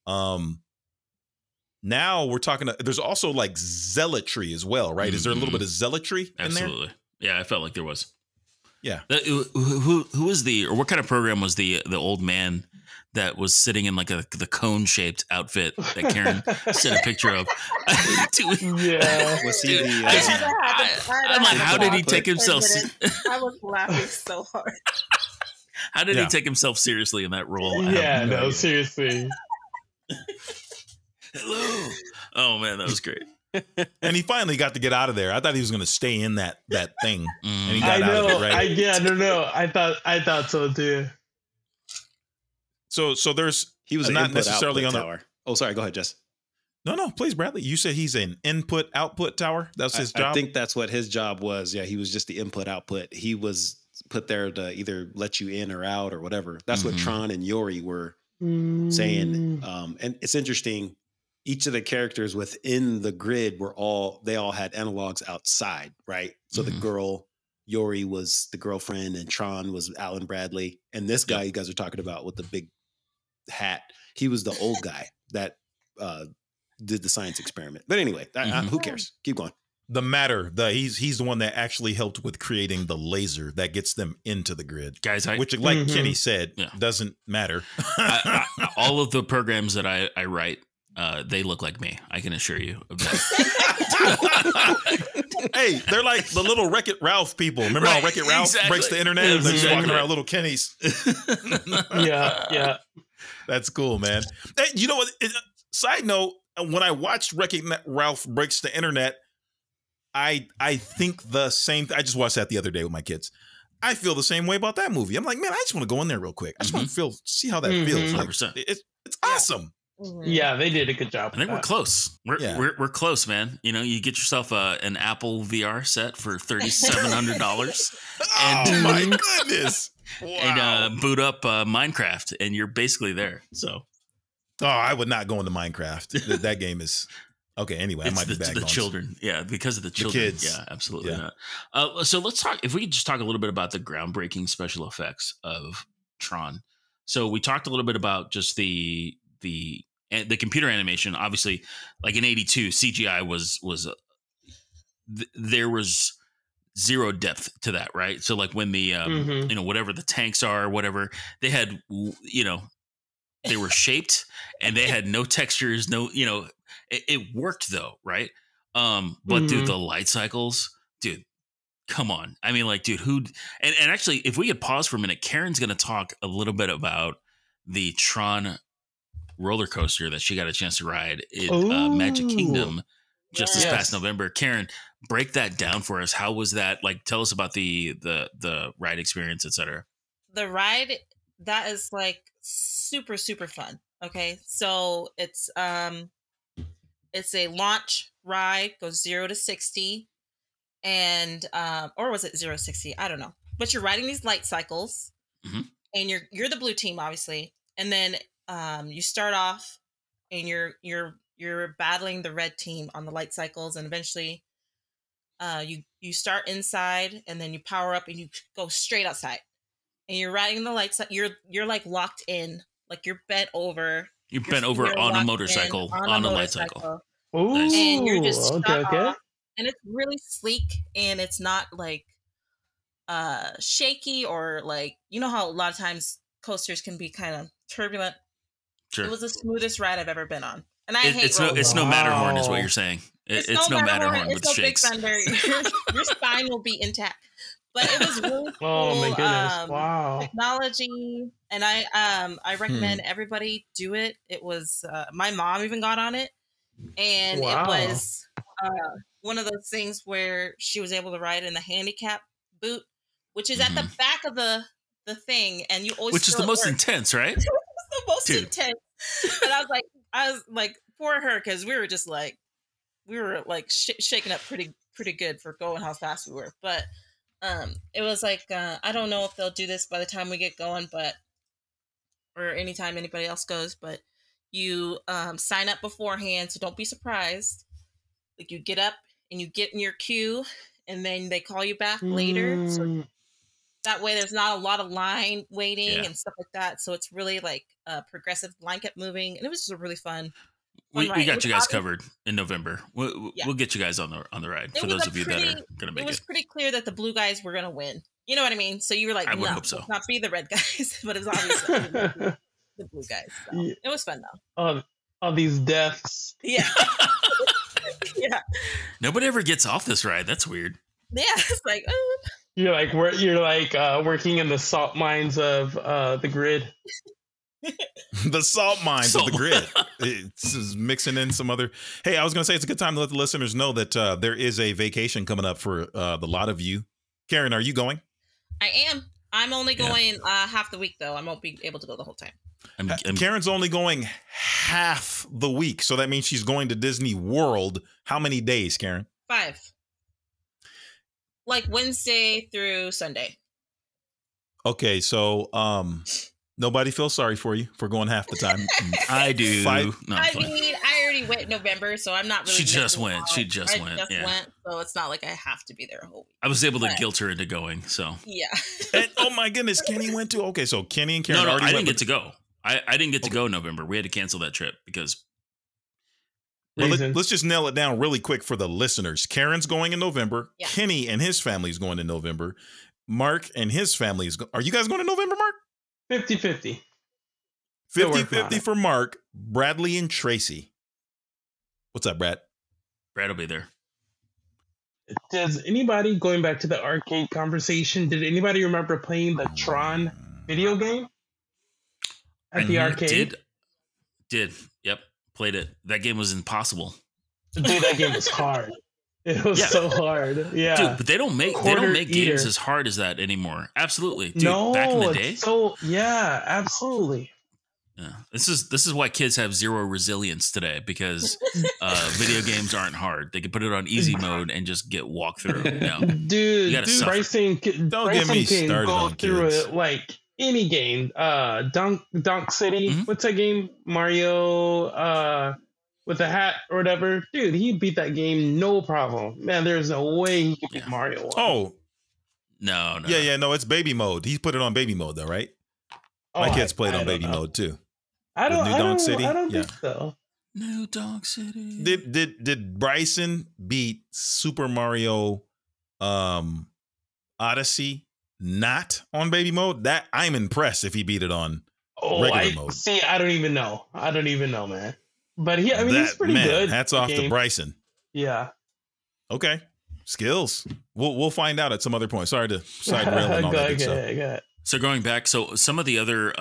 Now we're talking, there's also like zealotry as well, right? Is there a little bit of zealotry in there? Absolutely. Yeah, I felt like there was. Yeah. Who was or what kind of program was the old man that was sitting in like the cone shaped outfit that Karen sent a picture of? Yeah. Was he I'm like, how did he take himself? I was laughing so hard. How did he take himself seriously in that role? Yeah, no, seriously. Hello. Oh man, that was great. And he finally got to get out of there. I thought he was going to stay in that thing, and he got out of it. Right? I thought so too. So he was not necessarily on the tower. Oh, sorry. Go ahead, Jess. No, please, Bradley. You said he's an input output tower. That's his job. I think that's what his job was. Yeah, he was just the input output. He was put there to either let you in or out or whatever. That's what Tron and Yori were saying. And it's interesting. each of the characters within the grid they all had analogs outside, right? So the girl, Yori was the girlfriend, and Tron was Alan Bradley. And this guy you guys are talking about with the big hat, he was the old guy that did the science experiment. But anyway, who cares? Keep going. The Matter, he's the one that actually helped with creating the laser that gets them into the grid, guys. Which, like Kenny said, doesn't matter. All of the programs that I write, they look like me. I can assure you of that. Hey, they're like the little Wreck-It Ralph people. Remember how Wreck-It Ralph breaks the internet? Yeah, they're just walking around little Kennys. Yeah. That's cool, man. Hey, you know what? Side note, when I watched Wreck-It Ralph breaks the internet, I think the same. I just watched that the other day with my kids. I feel the same way about that movie. I'm like, man, I just want to go in there real quick. I just want to see how that feels. Like, it's awesome. Yeah, they did a good job. I think we're close. We're close, man. You know, you get yourself an Apple VR set for $3,700. Oh my goodness! Wow. And boot up Minecraft, and you're basically there. So, I would not go into Minecraft. That game is. Okay, anyway, it's I might be back. The children, because of the children. Kids. Yeah, absolutely not. So let's talk. If we could just talk a little bit about the groundbreaking special effects of Tron. So we talked a little bit about just the computer animation. Obviously, like in '82, CGI was there was zero depth to that, right? So like when the whatever the tanks are, or whatever, they had they were shaped and they had no textures, it worked though, right? But dude, the light cycles, dude, come on. I mean, like, dude, and actually, if we could pause for a minute, Karen's going to talk a little bit about the Tron roller coaster that she got a chance to ride in Magic Kingdom just this past November. Karen, break that down for us. How was that? Like, tell us about the ride experience, etc. The ride, that is like super, super fun. Okay. So it's a launch ride, goes 0 to 60, and or was it 0 to 60? I don't know. But you're riding these light cycles, and you're the blue team, obviously, and then you start off, and you're battling the red team on the light cycles, and eventually, you start inside, and then you power up, and you go straight outside, and you're riding the lights. You're like locked in, like you're bent over. You're bent over on a motorcycle, on a light cycle. Ooh, nice. And you're just okay. off, and it's really sleek, and it's not like shaky, or like, you know how a lot of times coasters can be kind of turbulent. Sure. It was the smoothest ride I've ever been on. And it's no Matterhorn is what you're saying. It's no Matterhorn with shakes. Big Thunder. Your spine will be intact. But it was really cool. Oh my goodness! Wow. Technology, and I recommend everybody do it. It was my mom even got on it, and it was one of those things where she was able to ride in the handicap boot, which is at the back of the thing, and you always is the most intense, right? It's the most intense. And I was like for her, because we were shaking up pretty good for going how fast we were, but. It was like, I don't know if they'll do this by the time we get going, or anytime anybody else goes, but you sign up beforehand, so don't be surprised. Like, you get up and you get in your queue, and then they call you back later. So that way there's not a lot of line waiting and stuff like that. So it's really like progressive. Line kept moving, and it was just a really fun. We got you guys covered in November. We'll get you guys on the ride for those of you that are going to make it. It was pretty clear that the blue guys were going to win. You know what I mean? So you were like, I would hope so. Let's not be the red guys, but it was obviously the blue guys. So it was fun though. All these deaths. Yeah. Yeah. Nobody ever gets off this ride. That's weird. Yeah, it's like you're like working in the salt mines of the grid. The salt mines of the grid. It's mixing in some other. Hey, I was going to say it's a good time to let the listeners know that there is a vacation coming up for the lot of you. Karen, are you going? I am. I'm only going half the week, though. I won't be able to go the whole time. Karen's only going half the week, so that means she's going to Disney World. How many days, Karen? 5. Like Wednesday through Sunday. Okay, so nobody feels sorry for you for going half the time. I do. I mean, I already went in November, so I'm not really. She just went. She just went. So it's not like I have to be there a whole week. I was able to guilt her into going. So yeah. And, oh my goodness, Kenny went to. Okay, so Kenny and Karen. No, already I went, didn't get to go. I didn't get to go in November. We had to cancel that trip because. Well, let's just nail it down really quick for the listeners. Karen's going in November. Yeah. Kenny and his family is going in November. Mark and his family is. Are you guys going in November, Mark? 50-50. 50-50 for Mark. Bradley and Tracy. What's up, Brad? Brad will be there. Does anybody, going back to the arcade conversation, did anybody remember playing the Tron video game at the arcade? Did. Yep. Played it. That game was impossible. Dude, that game was hard. It was so hard. Yeah. Dude, but they don't make games as hard as that anymore. Absolutely. Dude, no, back in the day. So yeah, absolutely. Yeah. This is why kids have zero resilience today, because video games aren't hard. They can put it on easy mode and just get walk through. No. Dude, Bryson don't get me started go on through kids. it like any game. Dunk City. Mm-hmm. What's that game? Mario with a hat or whatever. Dude, he beat that game no problem. Man, there's no way he could beat Mario 1. Oh. No. Yeah, no, it's baby mode. He put it on baby mode though, right? My kids played on baby mode too. I don't think so. New Donk City. Did Bryson beat Super Mario Odyssey not on baby mode? That I'm impressed if he beat it on regular mode. See, I don't even know, man. But he's pretty good. Hats off to Bryson. Yeah. Okay. Skills. We'll find out at some other point. Sorry to side rail and all that good stuff. So going back, so some of the other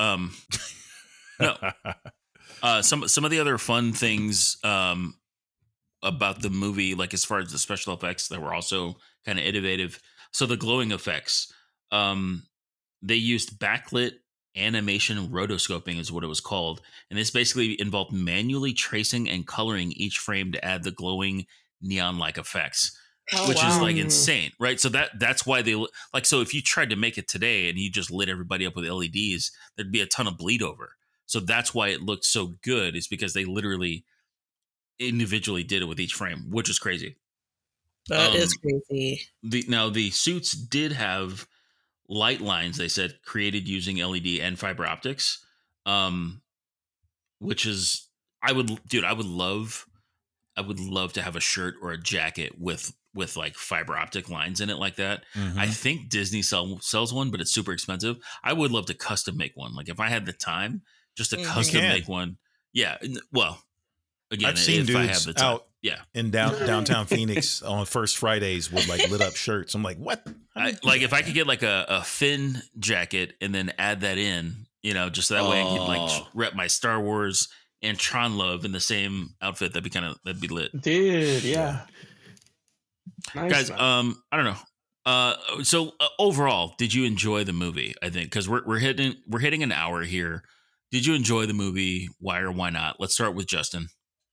some of the other fun things about the movie, like as far as the special effects that were also kind of innovative. So the glowing effects, they used backlit animation rotoscoping is what it was called, and this basically involved manually tracing and coloring each frame to add the glowing neon-like effects. Which is like insane, right? So that's why they like. So if you tried to make it today and you just lit everybody up with LEDs, there'd be a ton of bleed over. So that's why it looked so good, is because they literally individually did it with each frame, which is crazy. That is crazy. The suits did have light lines, they said, created using LED and fiber optics, which is I would love to have a shirt or a jacket with like fiber optic lines in it like that. Mm-hmm. I think Disney sells one, but it's super expensive. I would love to custom make one. Like if I had the time just to custom make one. Yeah. Well, again, I've seen dudes I have the time. out in downtown Phoenix on First Fridays with like lit up shirts. I'm like, what? If I could get like a Finn jacket and then add that in, just that way I could like rep my Star Wars and Tron love in the same outfit, that'd be lit. Dude, yeah. Nice, guys, man. I don't know. So overall, did you enjoy the movie? I think because we're hitting an hour here. Did you enjoy the movie? Why or why not? Let's start with Justin.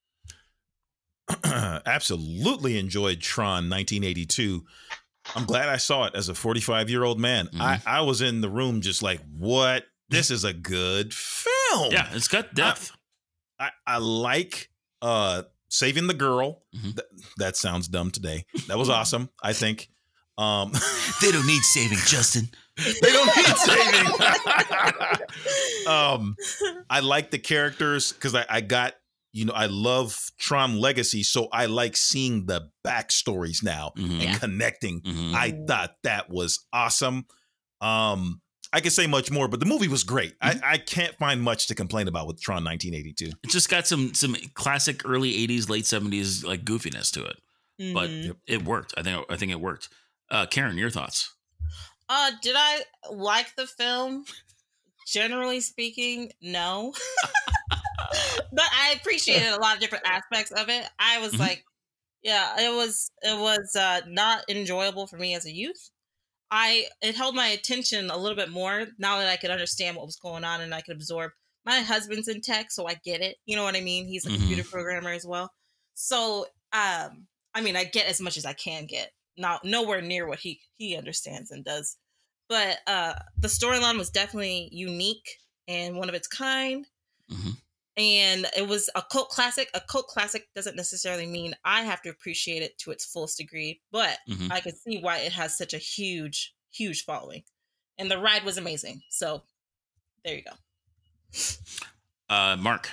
Absolutely enjoyed Tron 1982. I'm glad I saw it as a 45-year-old man. Mm-hmm. I was in the room just like, what? This is a good film. Yeah, it's got depth. I like saving the girl. Mm-hmm. That sounds dumb today. That was awesome. I think they don't need saving, Justin. They don't need saving. I like the characters because I got, I love Tron Legacy, so I like seeing the backstories now and connecting. Mm-hmm. I thought that was awesome. I could say much more, but the movie was great. Mm-hmm. I can't find much to complain about with Tron 1982. It just got some classic early 80s, late 70s like goofiness to it, but it worked. I think it worked. Karen, your thoughts? Did I like the film? Generally speaking, no. But I appreciated a lot of different aspects of it. I was like, yeah, it was not enjoyable for me as a youth. It held my attention a little bit more now that I could understand what was going on and I could absorb. My husband's in tech, so I get it. You know what I mean? He's a computer programmer as well. So, I get as much as I can get. Not nowhere near what he understands and does. But the storyline was definitely unique and one of its kind. Mm-hmm. and it was a cult classic. A cult classic doesn't necessarily mean I have to appreciate it to its fullest degree, but I could see why it has such a huge following. And the ride was amazing. So there you go. Mark.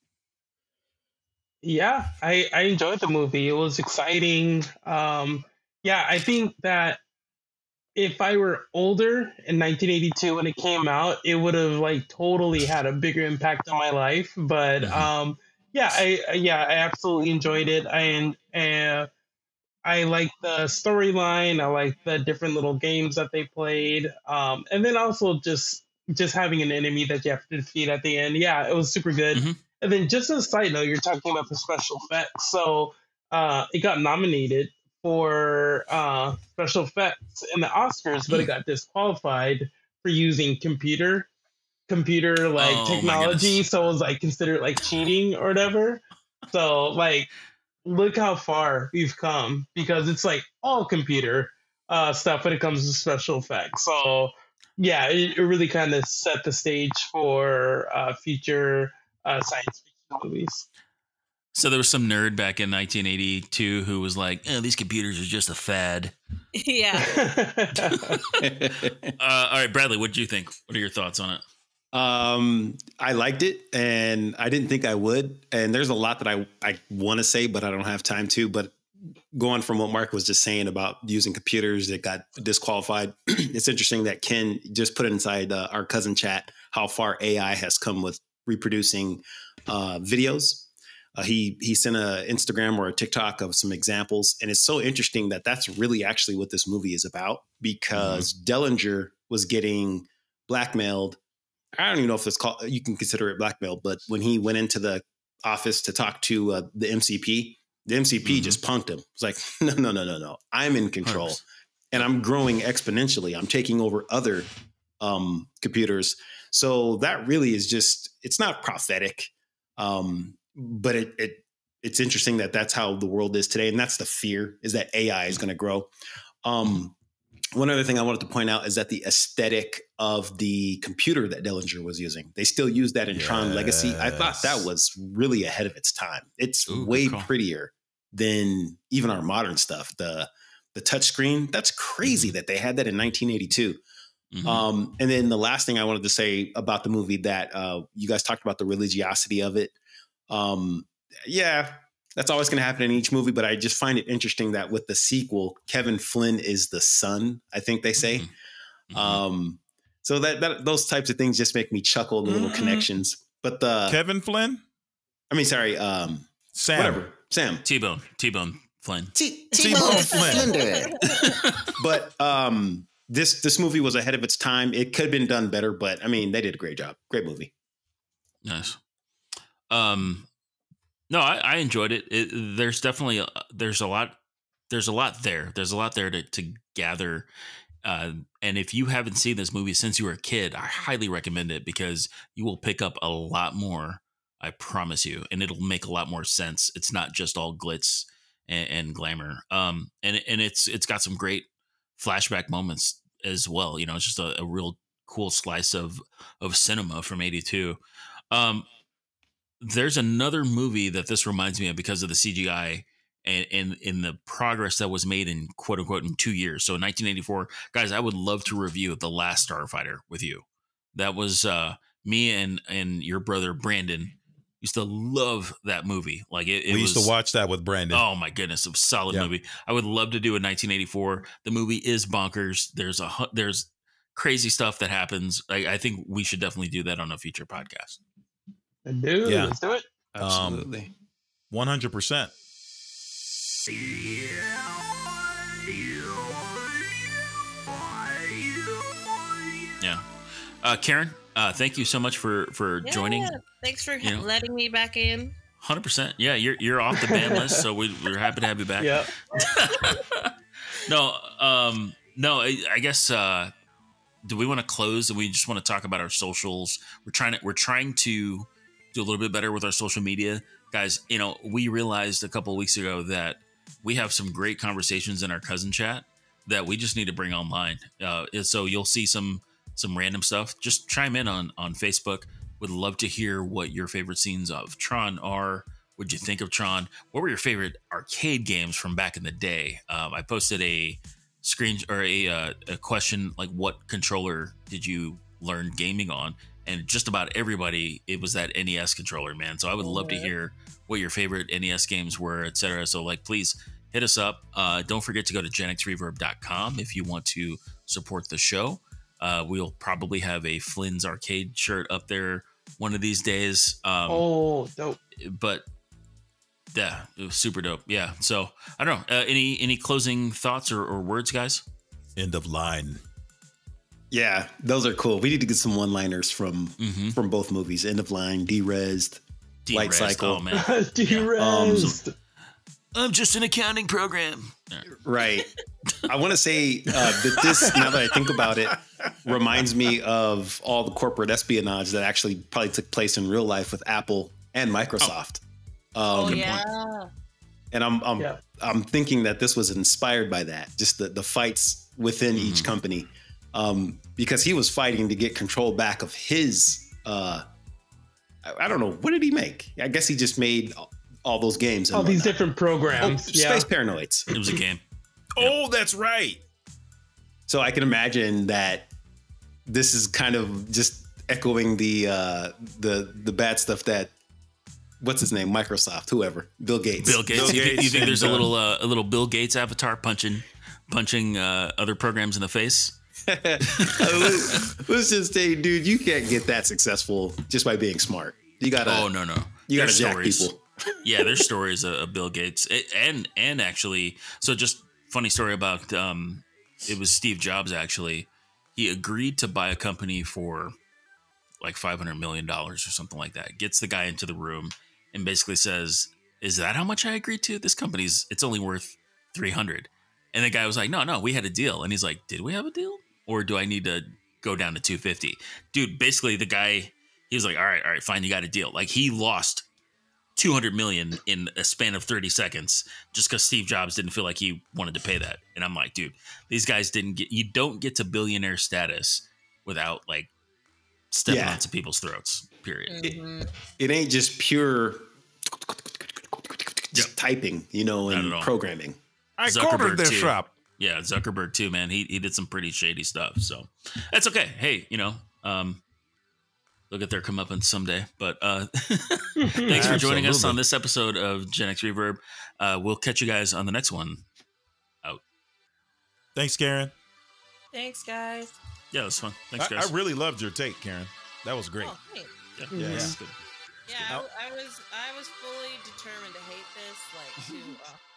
Yeah, I enjoyed the movie. It was exciting. Yeah, I think that if I were older in 1982 when it came out, it would have like totally had a bigger impact on my life. But yeah, I absolutely enjoyed it. I like the storyline. I like the different little games that they played. And then also just having an enemy that you have to defeat at the end. Yeah, it was super good. And then just as a side note, you're talking about the special effects. So it got nominated for special effects in the Oscars, but it got disqualified for using computer like technology. So it was like considered like cheating or whatever. So like, look how far we've come, because it's like all computer stuff when it comes to special effects. So yeah, it really kind of set the stage for future science fiction movies. So there was some nerd back in 1982 who was like, these computers are just a fad. Yeah. All right, Bradley, what did you think? What are your thoughts on it? I liked it, and I didn't think I would. And there's a lot that I want to say, but I don't have time to. But going from what Mark was just saying about using computers that got disqualified, it's interesting that Ken just put it inside our cousin chat how far AI has come with reproducing videos. He sent a Instagram or a TikTok of some examples, and it's so interesting that that's really actually what this movie is about, because Dellinger was getting blackmailed. I don't even know if it's called, you can consider it blackmail, but when he went into the office to talk to the MCP just punked him. It's like, no. I'm in control, 100%. And I'm growing exponentially. I'm taking over other computers. So that really is just, it's not prophetic. But it's interesting that that's how the world is today. And that's the fear, is that AI is going to grow. One other thing I wanted to point out is that the aesthetic of the computer that Dellinger was using, they still use that in Tron Legacy. I thought that was really ahead of its time. It's way prettier than even our modern stuff. The touchscreen, that's crazy that they had that in 1982. And then the last thing I wanted to say about the movie, that you guys talked about the religiosity of it. Yeah, that's always going to happen in each movie, but I just find it interesting that with the sequel, Kevin Flynn is the son, I think they say. So that those types of things just make me chuckle, the little connections. But the Kevin Flynn? I mean, sorry, Sam. Whatever. Sam. T-Bone Flynn. T-Bone Flynn. But this movie was ahead of its time. It could have been done better, but I mean, they did a great job. Great movie. Nice. No, I enjoyed it. There's definitely there's a lot there. There's a lot there to gather. And if you haven't seen this movie since you were a kid, I highly recommend it, because you will pick up a lot more. I promise you, and it'll make a lot more sense. It's not just all glitz and glamour. And it's got some great flashback moments as well. You know, it's just a real cool slice of cinema from '82. There's another movie that this reminds me of because of the CGI and in the progress that was made in quote unquote in 2 years. So in 1984, guys, I would love to review The Last Starfighter with you. That was me and your brother Brandon used to love that movie. Like we used to watch that with Brandon. Oh my goodness, it was a solid movie. I would love to do a 1984. The movie is bonkers. There's crazy stuff that happens. I think we should definitely do that on a future podcast. Dude, let's do it. Absolutely. 100%. Yeah. Karen, thank you so much for joining. Thanks for letting me back in. 100%. Yeah, you're off the ban list, so we're happy to have you back. Yeah. No, I guess do we want to close, and we just want to talk about our socials? We're trying to do a little bit better with our social media, guys. You know, we realized a couple of weeks ago that we have some great conversations in our cousin chat that we just need to bring online. So you'll see some random stuff. Just chime in on Facebook. Would love to hear what your favorite scenes of Tron are. What'd you think of Tron? What were your favorite arcade games from back in the day? I posted a screen or a question like, what controller did you learn gaming on? And just about everybody, it was that NES controller, man. So I would love to hear what your favorite NES games were, etc. So like, please hit us up. Don't forget to go to genxreverb.com if you want to support the show. We'll probably have a Flynn's Arcade shirt up there one of these days. Dope. But yeah, it was super dope. Yeah. So I don't know. Any closing thoughts or words, guys? End of line. Yeah, those are cool. We need to get some one-liners from both movies. End of line, Derezzed, Light Cycle. Oh man, Derezzed. I'm just an accounting program. Right. I want to say that this, now that I think about it, reminds me of all the corporate espionage that actually probably took place in real life with Apple and Microsoft. And I'm thinking that this was inspired by that, just the fights within each company, because he was fighting to get control back of his. I don't know, what did he make? I guess he just made all those games. All these different programs. Space Paranoids. It was a game. Oh, that's right. So I can imagine that this is kind of just echoing the bad stuff that, what's his name? Microsoft, whoever, Bill Gates. You think there's a little Bill Gates avatar punching other programs in the face? Let's just say, dude, you can't get that successful just by being smart. You gotta. Oh no. You gotta jack stories. people. Yeah, there's stories of Bill Gates and actually, so just funny story about it was Steve Jobs actually. He agreed to buy a company for like $500 million or something like that. Gets the guy into the room and basically says, "Is that how much I agreed to? This company's it's only worth 300." And the guy was like, "No, we had a deal." And he's like, "Did we have a deal? Or do I need to go down to 250?" Dude, basically the guy, he was like, all right, fine, you got a deal. Like he lost 200 million in a span of 30 seconds just because Steve Jobs didn't feel like he wanted to pay that. And I'm like, dude, these guys you don't get to billionaire status without like stepping onto people's throats, period. It ain't just pure typing, and programming. I cornered their shop. Yeah, Zuckerberg too, man. He did some pretty shady stuff. So that's okay. Hey, they'll get their comeuppance someday. But thanks for joining us on this episode of Gen X Reverb. We'll catch you guys on the next one. Out. Thanks, Karen. Thanks, guys. Yeah, it was fun. Thanks, guys. I really loved your take, Karen. That was great. Oh, thanks. Yeah, that's good. Yeah, I was fully determined to hate this, like to